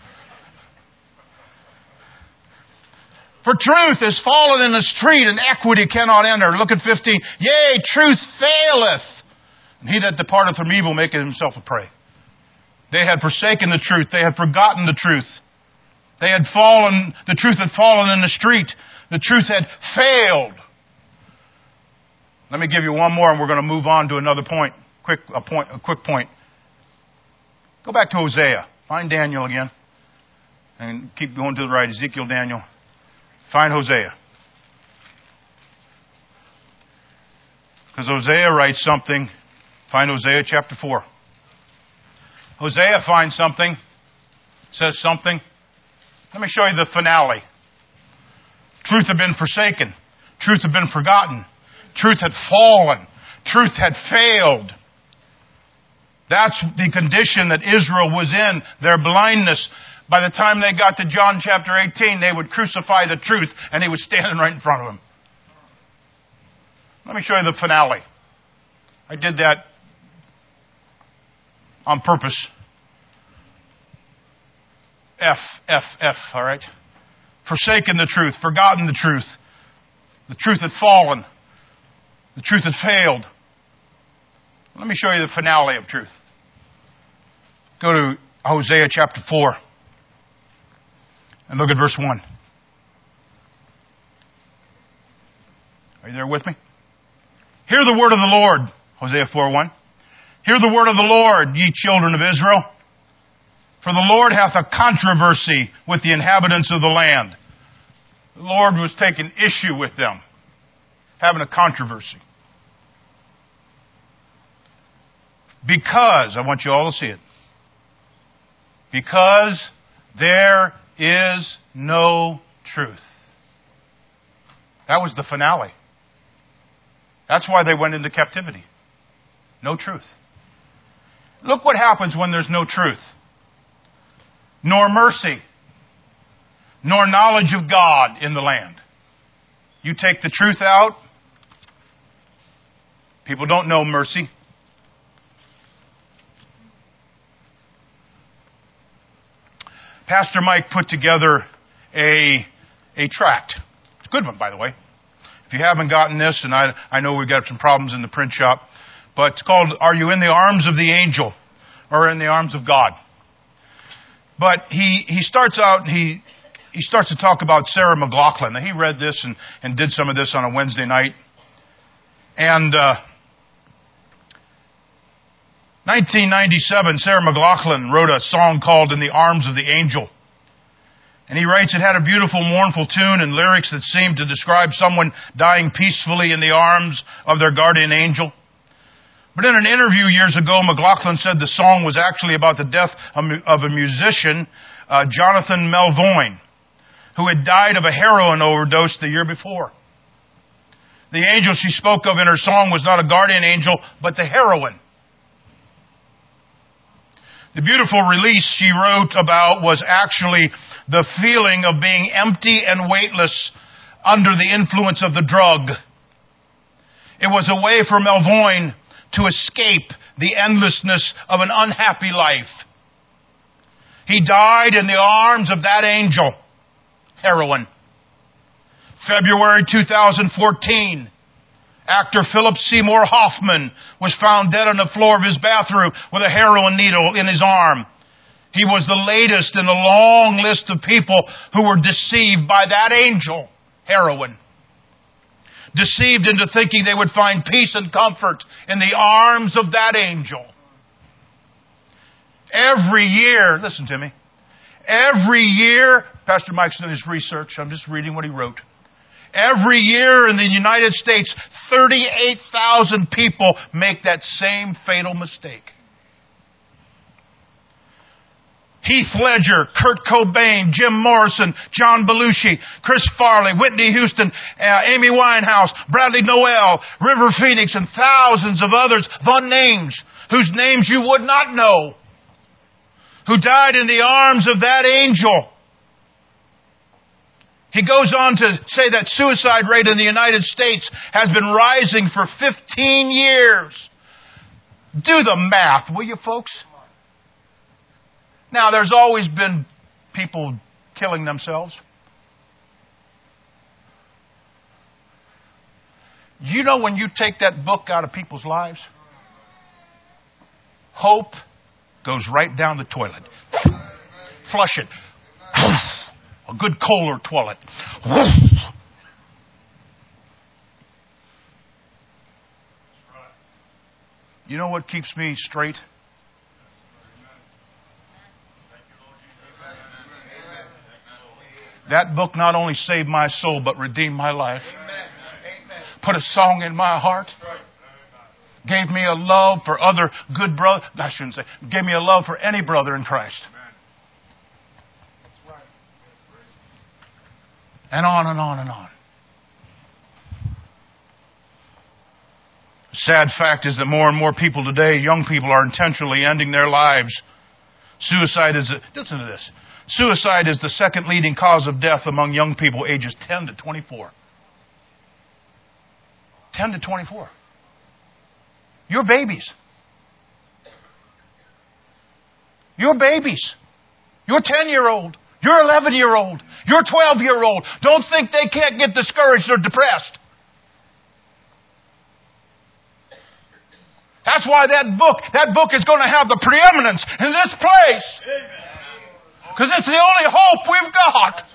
For truth is fallen in the street, and equity cannot enter. Look at 15. Yea, truth faileth. And he that departeth from evil maketh himself a prey. They had forsaken the truth. They had forgotten the truth. They had fallen, the truth had fallen in the street. The truth had failed. Let me give you one more and we're going to move on to another point. A quick point. Go back to Hosea. Find Daniel again. And keep going to the right. Ezekiel, Daniel. Find Hosea. Because Hosea writes something. Find Hosea chapter 4. Hosea finds something. Says something. Let me show you the finale. Truth had been forsaken. Truth had been forgotten. Truth had fallen. Truth had failed. That's the condition that Israel was in, their blindness. By the time they got to John chapter 18, they would crucify the truth, and he was standing right in front of them. Let me show you the finale. I did that on purpose. F, all right? Forsaken the truth, forgotten the truth. The truth had fallen. The truth had failed. Let me show you the finale of truth. Go to Hosea chapter 4 and look at verse 1. Are you there with me? Hear the word of the Lord, Hosea 4:1. Hear the word of the Lord, ye children of Israel. For the Lord hath a controversy with the inhabitants of the land. The Lord was taking issue with them, having a controversy. Because, I want you all to see it. Because there is no truth. That was the finale. That's why they went into captivity. No truth. Look what happens when there's no truth. Nor mercy, nor knowledge of God in the land. You take the truth out, people don't know mercy. Pastor Mike put together a tract. It's a good one, by the way. If you haven't gotten this, and I know we've got some problems in the print shop, but it's called, Are You in the Arms of the Angel or in the Arms of God? But he starts out, he starts to talk about Sarah McLachlan. Now, he read this and did some of this on a Wednesday night. And 1997, Sarah McLachlan wrote a song called In the Arms of the Angel. And he writes, it had a beautiful, mournful tune and lyrics that seemed to describe someone dying peacefully in the arms of their guardian angel. But in an interview years ago, McLachlan said the song was actually about the death of a musician, Jonathan Melvoin, who had died of a heroin overdose the year before. The angel she spoke of in her song was not a guardian angel, but the heroine. The beautiful release she wrote about was actually the feeling of being empty and weightless under the influence of the drug. It was a way for Melvoin to escape the endlessness of an unhappy life. He died in the arms of that angel, heroin. February 2014, Actor Philip Seymour Hoffman was found dead on the floor of his bathroom with a heroin needle in his arm. He was the latest in a long list of people who were deceived by that angel, heroin. Deceived into thinking they would find peace and comfort in the arms of that angel. Every year, listen to me, every year, Pastor Mike's done his research, I'm just reading what he wrote. Every year in the United States, 38,000 people make that same fatal mistake. Heath Ledger, Kurt Cobain, Jim Morrison, John Belushi, Chris Farley, Whitney Houston, Amy Winehouse, Bradley Noel, River Phoenix, and thousands of others, the names, whose names you would not know, who died in the arms of that angel. He goes on to say that suicide rate in the United States has been rising for 15 years. Do the math, will you, folks? Now, there's always been people killing themselves. You know, when you take that book out of people's lives, hope goes right down the toilet. Flush it. A good Kohler toilet. You know what keeps me straight? That book not only saved my soul, but redeemed my life. Put a song in my heart. Gave me a love for other good brothers. I shouldn't say. Gave me a love for any brother in Christ. And on and on and on. The sad fact is that more and more people today, young people, are intentionally ending their lives. Listen to this. Suicide is the second leading cause of death among young people ages 10 to 24. 10 to 24. You're babies. You're babies. You're 10-year-old. You're 11-year-old. You're 12-year-old. Don't think they can't get discouraged or depressed. That's why that book is going to have the preeminence in this place. Because it's the only hope we've got.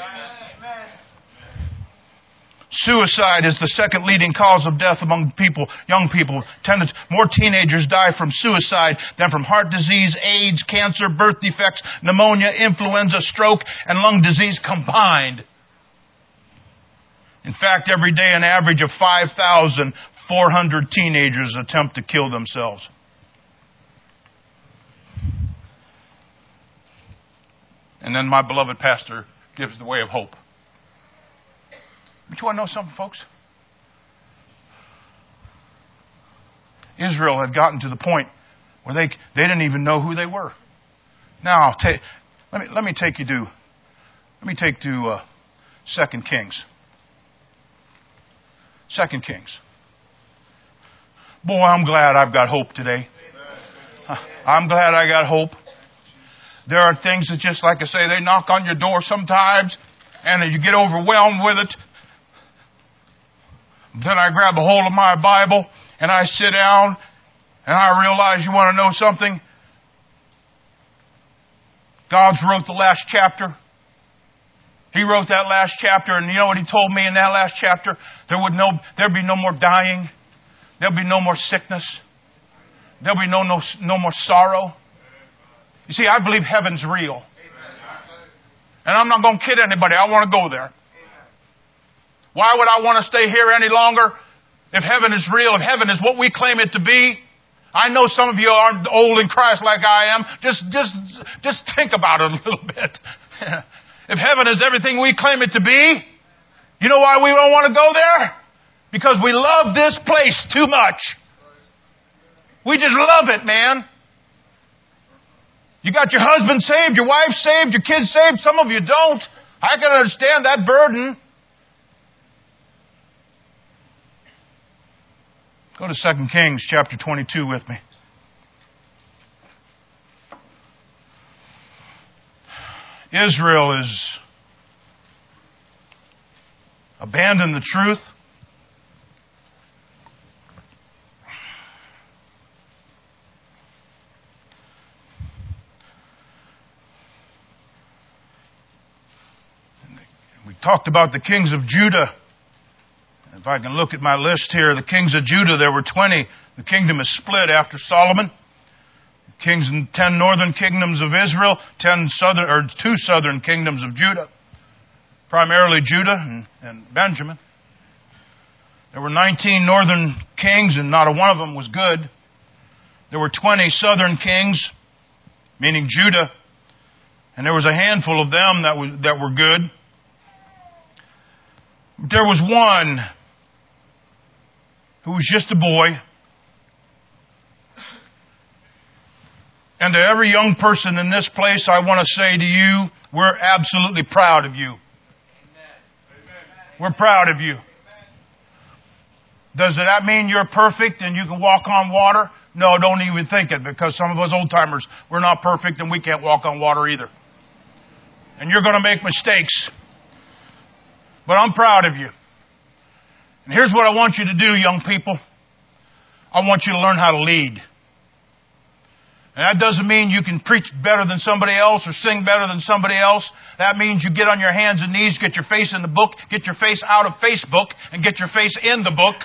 Suicide is the second leading cause of death among people, young people. More teenagers die from suicide than from heart disease, AIDS, cancer, birth defects, pneumonia, influenza, stroke, and lung disease combined. In fact, every day an average of 5,400 teenagers attempt to kill themselves. And then my beloved pastor gives the way of hope. But you want to know something, folks? Israel had gotten to the point where they didn't even know who they were. Now, let me take you to 2 Kings. 2 Kings. Boy, I'm glad I've got hope today. I'm glad I got hope. There are things that, just like I say, they knock on your door sometimes and you get overwhelmed with it. Then I grab a hold of my Bible and I sit down and I realize, you want to know something? God's wrote the last chapter. He wrote that last chapter, and you know what He told me in that last chapter? There'd be no more dying. There'll be no more sickness. There'll be no more sorrow. You see, I believe heaven's real. And I'm not going to kid anybody. I want to go there. Why would I want to stay here any longer if heaven is real, if heaven is what we claim it to be? I know some of you aren't old in Christ like I am. Just think about it a little bit. If heaven is everything we claim it to be, you know why we don't want to go there? Because we love this place too much. We just love it, man. You got your husband saved, your wife saved, your kids saved. Some of you don't. I can understand that burden. Go to 2 Kings chapter 22 with me. Israel has abandoned the truth. talked about the kings of Judah. If I can look at my list here, the kings of Judah, there were 20. The kingdom is split after Solomon. Kings and 10 northern kingdoms of Israel, 2 southern kingdoms of Judah. Primarily Judah and Benjamin. There were 19 northern kings, and not a one of them was good. There were 20 southern kings, meaning Judah, and there was a handful of them that were good. There was one who was just a boy. And to every young person in this place, I want to say to you, we're absolutely proud of you. We're proud of you. Does that mean you're perfect and you can walk on water? No, don't even think it, because some of us old-timers, we're not perfect and we can't walk on water either. And you're going to make mistakes. But I'm proud of you. And here's what I want you to do, young people. I want you to learn how to lead. And that doesn't mean you can preach better than somebody else or sing better than somebody else. That means you get on your hands and knees, get your face in the book, get your face out of Facebook, and get your face in the book.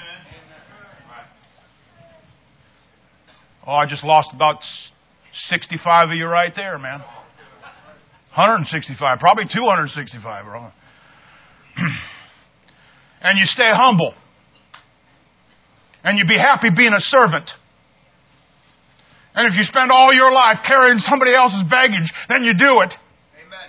Oh, I just lost about 65 of you right there, man. 165, probably 265. And you stay humble. And you be happy being a servant. And if you spend all your life carrying somebody else's baggage, then you do it. Amen.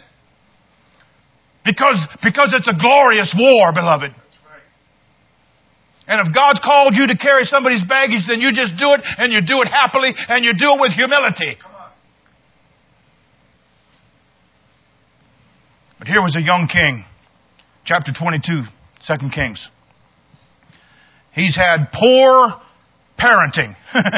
Because it's a glorious war, beloved. That's right. And if God's called you to carry somebody's baggage, then you just do it, and you do it happily, and you do it with humility. Come on. But here was a young king. Chapter 22, 2 Kings. He's had poor parenting.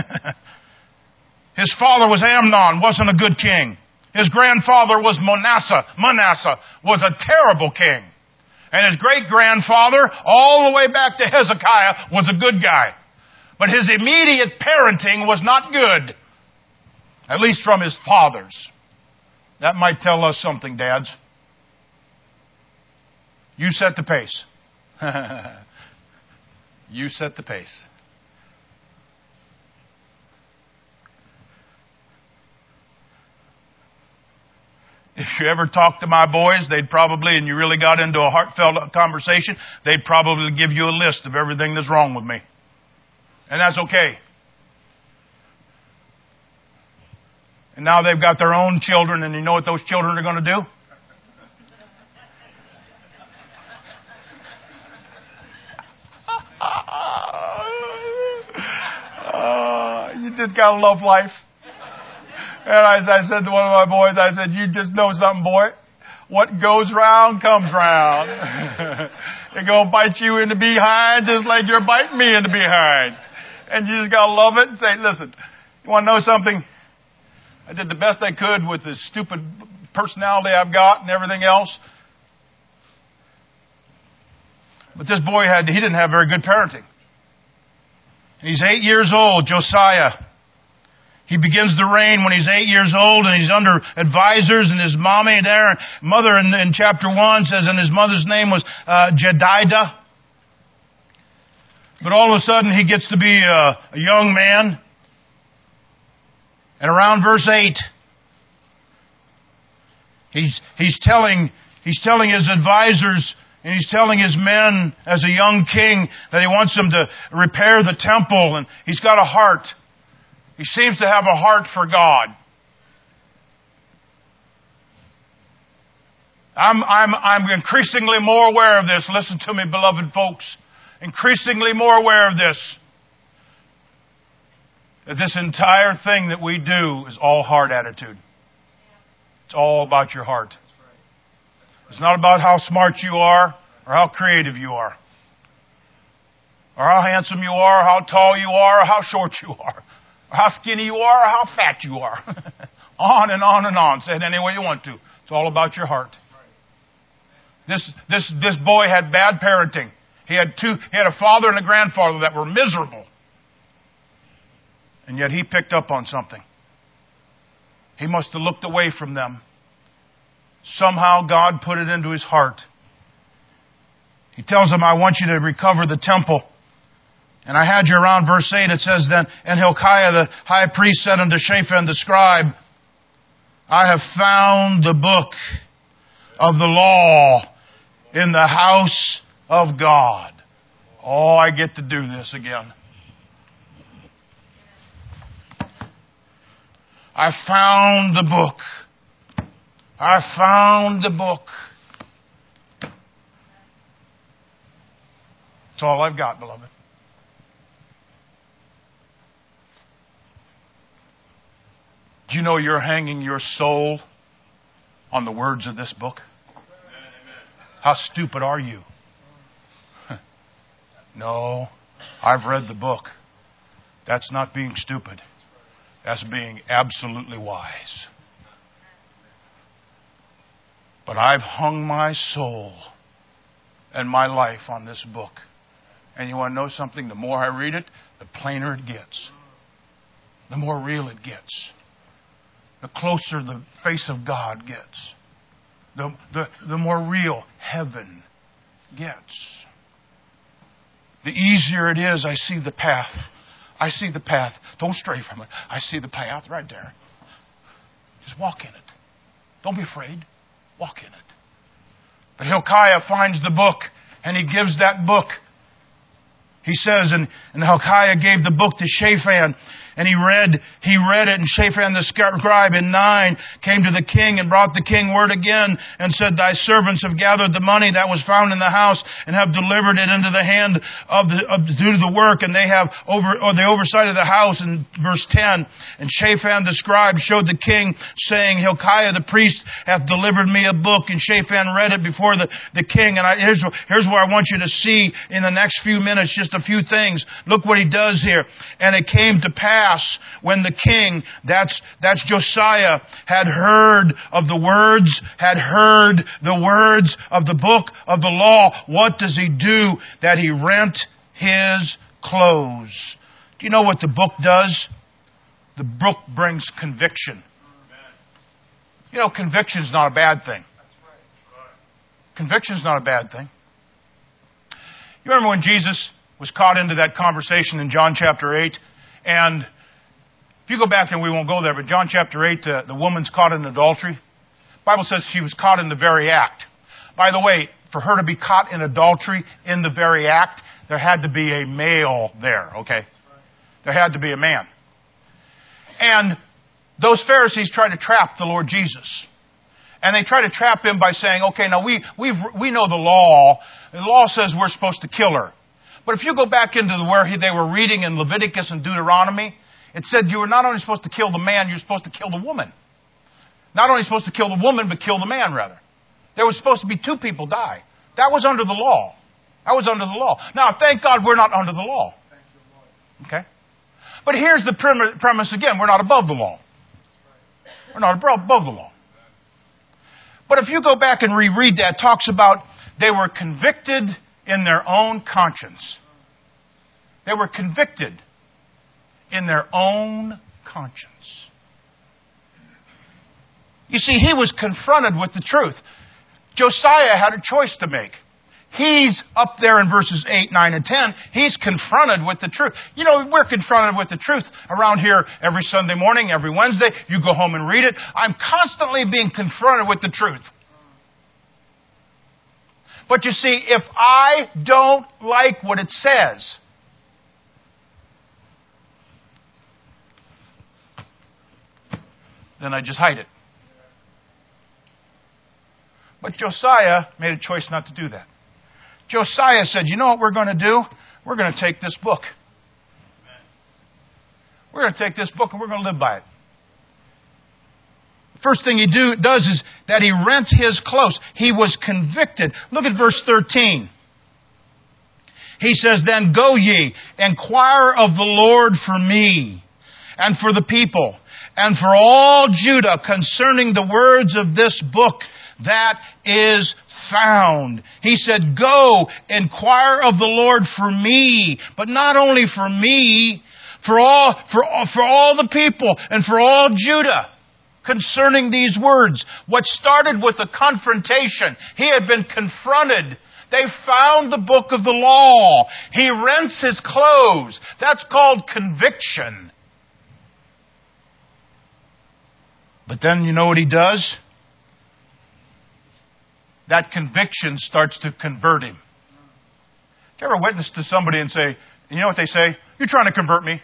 His father was Amnon, wasn't a good king. His grandfather was Manasseh. Manasseh was a terrible king. And his great-grandfather, all the way back to Hezekiah, was a good guy. But his immediate parenting was not good. At least from his fathers. That might tell us something, dads. You set the pace. You set the pace. If you ever talk to my boys, they'd probably, and you really got into a heartfelt conversation, they'd probably give you a list of everything that's wrong with me. And that's okay. And now they've got their own children, and you know what those children are going to do? You just got to love life. And I said to one of my boys, I said, you just know something, boy. What goes round comes round. They're going to bite you in the behind just like you're biting me in the behind. And you just got to love it and say, listen, you want to know something? I did the best I could with the stupid personality I've got and everything else. But this boy he didn't have very good parenting. He's 8 years old, Josiah. He begins to reign when he's 8 years old, and he's under advisors, and his mommy there, mother in chapter 1 says, and his mother's name was Jedidah. But all of a sudden, he gets to be a young man. And around verse 8, he's telling his advisors, and he's telling his men as a young king that he wants them to repair the temple, and he's got a heart. He seems to have a heart for God. I'm increasingly more aware of this. Listen to me, beloved folks. Increasingly more aware of this. That this entire thing that we do is all heart attitude. It's all about your heart. It's not about how smart you are or how creative you are. Or how handsome you are, or how tall you are, or how short you are. Or how skinny you are, or how fat you are. On and on and on. Say it any way you want to. It's all about your heart. This boy had bad parenting. He had a father and a grandfather that were miserable. And yet he picked up on something. He must have looked away from them. Somehow God put it into his heart He tells them, I want you to recover the temple. And I had you around verse 8. It says then, and Hilkiah the high priest said unto Shaphan the scribe, I have found the book of the law in the house of God. Oh, I get to do this again. I found the book. I found the book. That's all I've got, beloved. Do you know you're hanging your soul on the words of this book? How stupid are you? No, I've read the book. That's not being stupid. That's being absolutely wise. But I've hung my soul and my life on this book. And you want to know something? The more I read it, the plainer it gets. The more real it gets. The closer the face of God gets. The more real heaven gets. The easier it is, I see the path. I see the path. Don't stray from it. I see the path right there. Just walk in it. Don't be afraid. Walk in it. But Hilkiah finds the book, and he gives that book. He says, and Hilkiah gave the book to Shaphan, and he read it, and Shaphan the scribe in 9 came to the king and brought the king word again and said, Thy servants have gathered the money that was found in the house and have delivered it into the hand of to do the work, and they have the oversight of the house. In verse 10, and Shaphan the scribe showed the king, saying, Hilkiah the priest hath delivered me a book, and Shaphan read it before the king. And here's where I want you to see in the next few minutes just a few things. Look what he does here. And it came to pass when the king, that's Josiah, had heard the words of the book of the law, what does he do? That he rent his clothes. Do you know what the book does? The book brings conviction. You know, conviction's not a bad thing. Conviction's not a bad thing. You remember when Jesus was caught into that conversation in John chapter 8, and if you go back, and we won't go there, but John chapter 8, the woman's caught in adultery. The Bible says she was caught in the very act. By the way, for her to be caught in adultery in the very act, there had to be a male there, okay? There had to be a man. And those Pharisees tried to trap the Lord Jesus. And they tried to trap him by saying, okay, now we know the law. The law says we're supposed to kill her. But if you go back into where they were reading in Leviticus and Deuteronomy, it said you were not only supposed to kill the man, you're supposed to kill the woman. Not only supposed to kill the woman, but kill the man, rather. There was supposed to be 2 people die. That was under the law. That was under the law. Now, thank God we're not under the law. Okay? But here's the premise again. We're not above the law. We're not above the law. But if you go back and reread that, it talks about they were convicted in their own conscience. They were convicted in their own conscience. You see, he was confronted with the truth. Josiah had a choice to make. He's up there in verses 8, 9, and 10. He's confronted with the truth. You know, we're confronted with the truth around here every Sunday morning, every Wednesday. You go home and read it. I'm constantly being confronted with the truth. But you see, if I don't like what it says, then I just hide it. But Josiah made a choice not to do that. Josiah said, you know what we're going to do? We're going to take this book. We're going to take this book and we're going to live by it. The first thing he does is that he rent his clothes. He was convicted. Look at verse 13. He says, then go ye, inquire of the Lord for me and for the people and for all Judah concerning the words of this book that is found. He said, go, inquire of the Lord for me, but not only for me, for all the people and for all Judah concerning these words. What started with a confrontation, he had been confronted They found the book of the law. He rents his clothes. That's called conviction. But then you know what he does? That conviction starts to convert him. Do you ever witness to somebody and say, you know what they say? You're trying to convert me.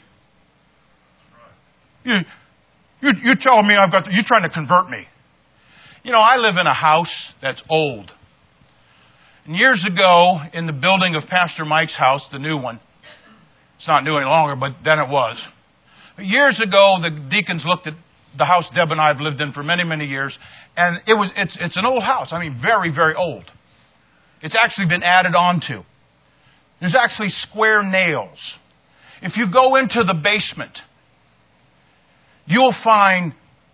You're telling me you're trying to convert me. You know, I live in a house that's old. And years ago, in the building of Pastor Mike's house, the new one, it's not new any longer, but then it was. Years ago, the deacons looked at the house Deb and I have lived in for many, many years, and it's an old house. I mean, very, very old. It's actually been added on to. There's actually square nails. If you go into the basement, you'll find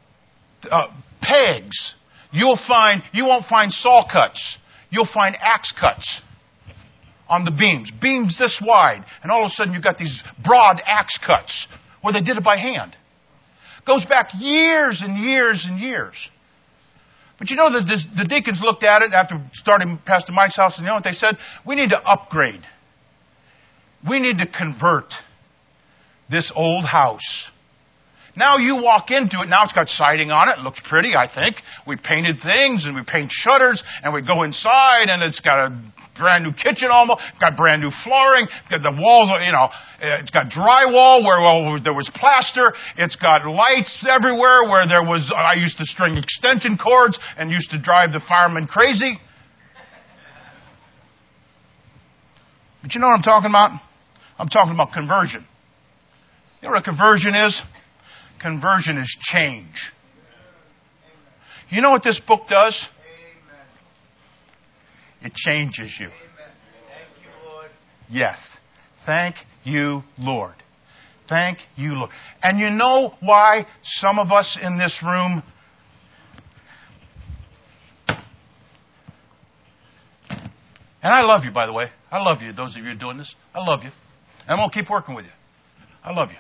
pegs. You won't find saw cuts. You'll find axe cuts on the beams. Beams this wide. And all of a sudden you've got these broad axe cuts where they did it by hand. Goes back years and years and years. But you know, the deacons looked at it after starting Pastor Mike's house, and you know what they said? We need to upgrade. We need to convert this old house. Now you walk into it, now it's got siding on it. It looks pretty, I think. We painted things, and we paint shutters, and we go inside, and it's got a brand new kitchen almost. It's got brand new flooring. It's got the walls, it's got drywall where there was plaster. It's got lights everywhere where I used to string extension cords and used to drive the firemen crazy. But you know what I'm talking about? I'm talking about conversion. You know what a conversion is? Conversion is change. You know what this book does? It changes you. Thank you, Lord. Yes. Thank you, Lord. Thank you, Lord. And you know why some of us in this room and I love you, by the way. I love you, those of you doing this. I love you. And I'm going to keep working with you. I love you.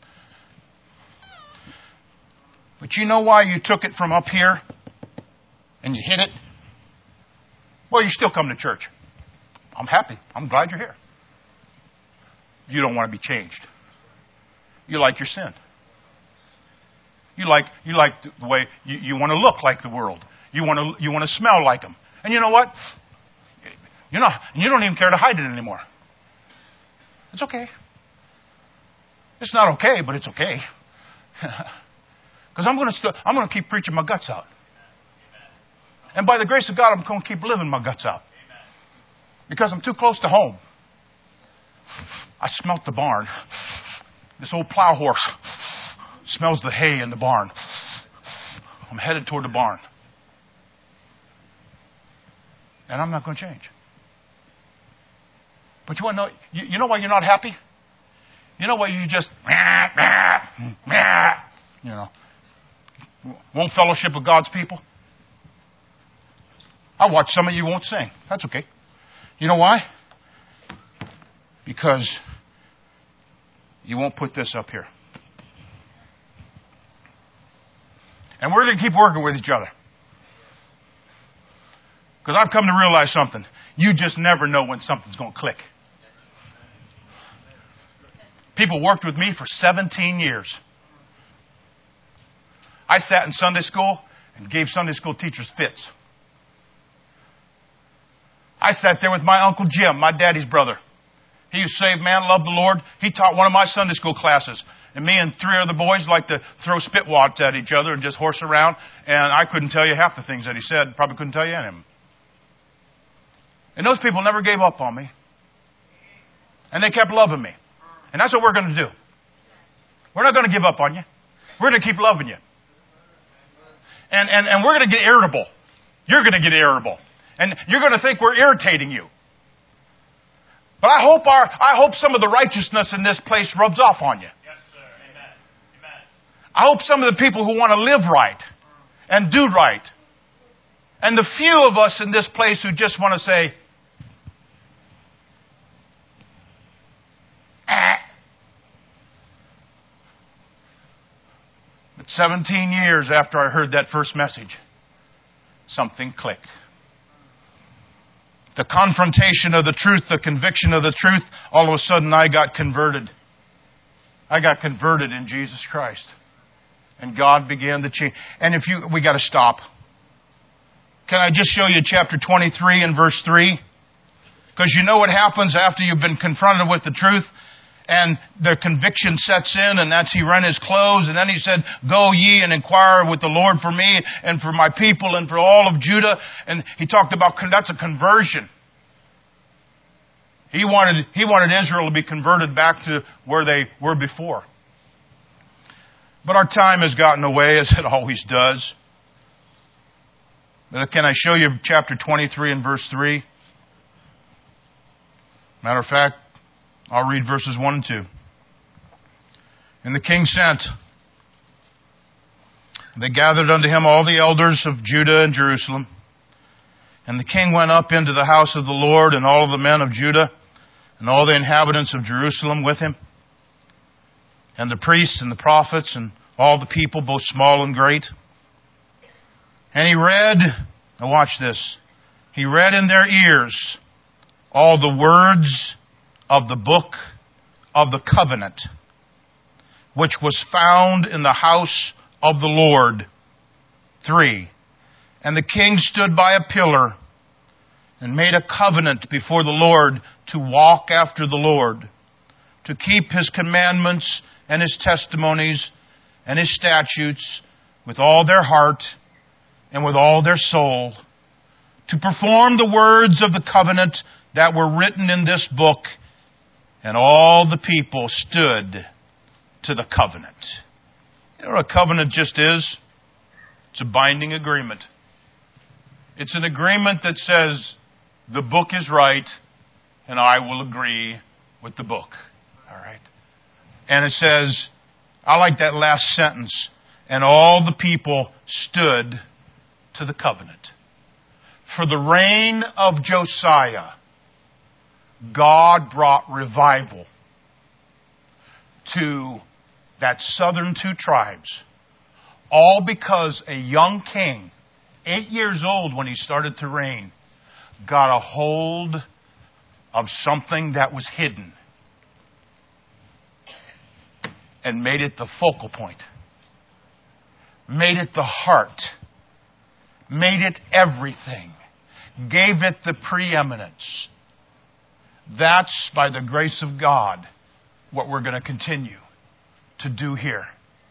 But you know why you took it from up here and you hit it? Well, you still come to church. I'm happy. I'm glad you're here. You don't want to be changed. You like your sin. You like the way you want to look like the world. You want to smell like them. And you know what? You don't even care to hide it anymore. It's okay. It's not okay, but it's okay. Because I'm going to keep preaching my guts out. And by the grace of God, I'm going to keep living my guts out. Because I'm too close to home. I smelt the barn. This old plow horse smells the hay in the barn. I'm headed toward the barn. And I'm not going to change. But you want to know, you know why you're not happy? You know why you just, won't fellowship with God's people? I watch some of you won't sing. That's okay. You know why? Because you won't put this up here. And we're going to keep working with each other. Because I've come to realize something. You just never know when something's going to click. People worked with me for 17 years. I sat in Sunday school and gave Sunday school teachers fits. I sat there with my Uncle Jim, my daddy's brother. He was a saved man, loved the Lord. He taught one of my Sunday school classes. And me and three other boys liked to throw spitwads at each other and just horse around. And I couldn't tell you half the things that he said. Probably couldn't tell you any of them. And those people never gave up on me. And they kept loving me. And that's what we're going to do. We're not going to give up on you. We're going to keep loving you. And we're going to get irritable. You're going to get irritable. And you're going to think we're irritating you. But I hope some of the righteousness in this place rubs off on you. Yes, sir. Amen. Amen. I hope some of the people who want to live right and do right, and the few of us in this place who just want to say, But 17 years after I heard that first message, something clicked. the confrontation of the truth, the conviction of the truth, all of a sudden I got converted. I got converted in Jesus Christ. And God began to change. And we got to stop. Can I just show you chapter 23 and verse 3? Because you know what happens after you've been confronted with the truth and the conviction sets in, and that's he rent his clothes, and then he said, "Go ye and inquire with the Lord for me and for my people and for all of Judah." And he talked about that's a conversion. He wanted Israel to be converted back to where they were before. But our time has gotten away, as it always does. But can I show you chapter 23 and verse 3? Matter of fact, I'll read verses 1 and 2. And the king sent. They gathered unto him all the elders of Judah and Jerusalem. And the king went up into the house of the Lord, and all of the men of Judah, and all the inhabitants of Jerusalem with him, and the priests and the prophets, and all the people, both small and great. And he read, now watch this, he read in their ears all the words of the book of the covenant, which was found in the house of the Lord. 3. And the king stood by a pillar and made a covenant before the Lord to walk after the Lord, to keep his commandments and his testimonies and his statutes with all their heart and with all their soul, to perform the words of the covenant that were written in this book. And all the people stood to the covenant. You know what a covenant just is? It's a binding agreement. It's an agreement that says, the book is right, and I will agree with the book. All right? And it says, I like that last sentence, and all the people stood to the covenant. For the reign of Josiah, God brought revival to that southern 2 tribes, all because a young king, 8 years old when he started to reign, got a hold of something that was hidden and made it the focal point, made it the heart, made it everything, gave it the preeminence. That's, by the grace of God, what we're going to continue to do here.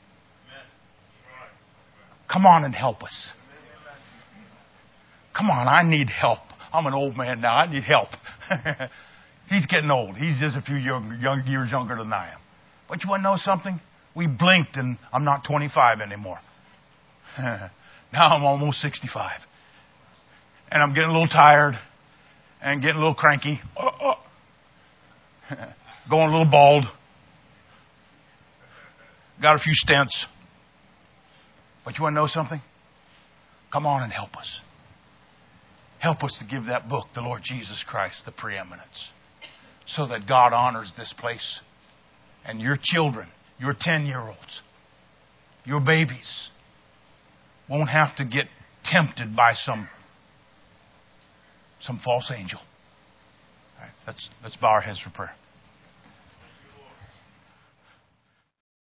Come on and help us. Come on, I need help. I'm an old man now. I need help. He's getting old. He's just a few young years younger than I am. But you want to know something? We blinked and I'm not 25 anymore. Now I'm almost 65. And I'm getting a little tired and getting a little cranky. Going a little bald. Got a few stents. But you want to know something? Come on and help us. Help us to give that book, the Lord Jesus Christ, the preeminence. So that God honors this place. And your children, your 10-year-olds, your babies, won't have to get tempted by some false angel. All right, let's bow our heads for prayer.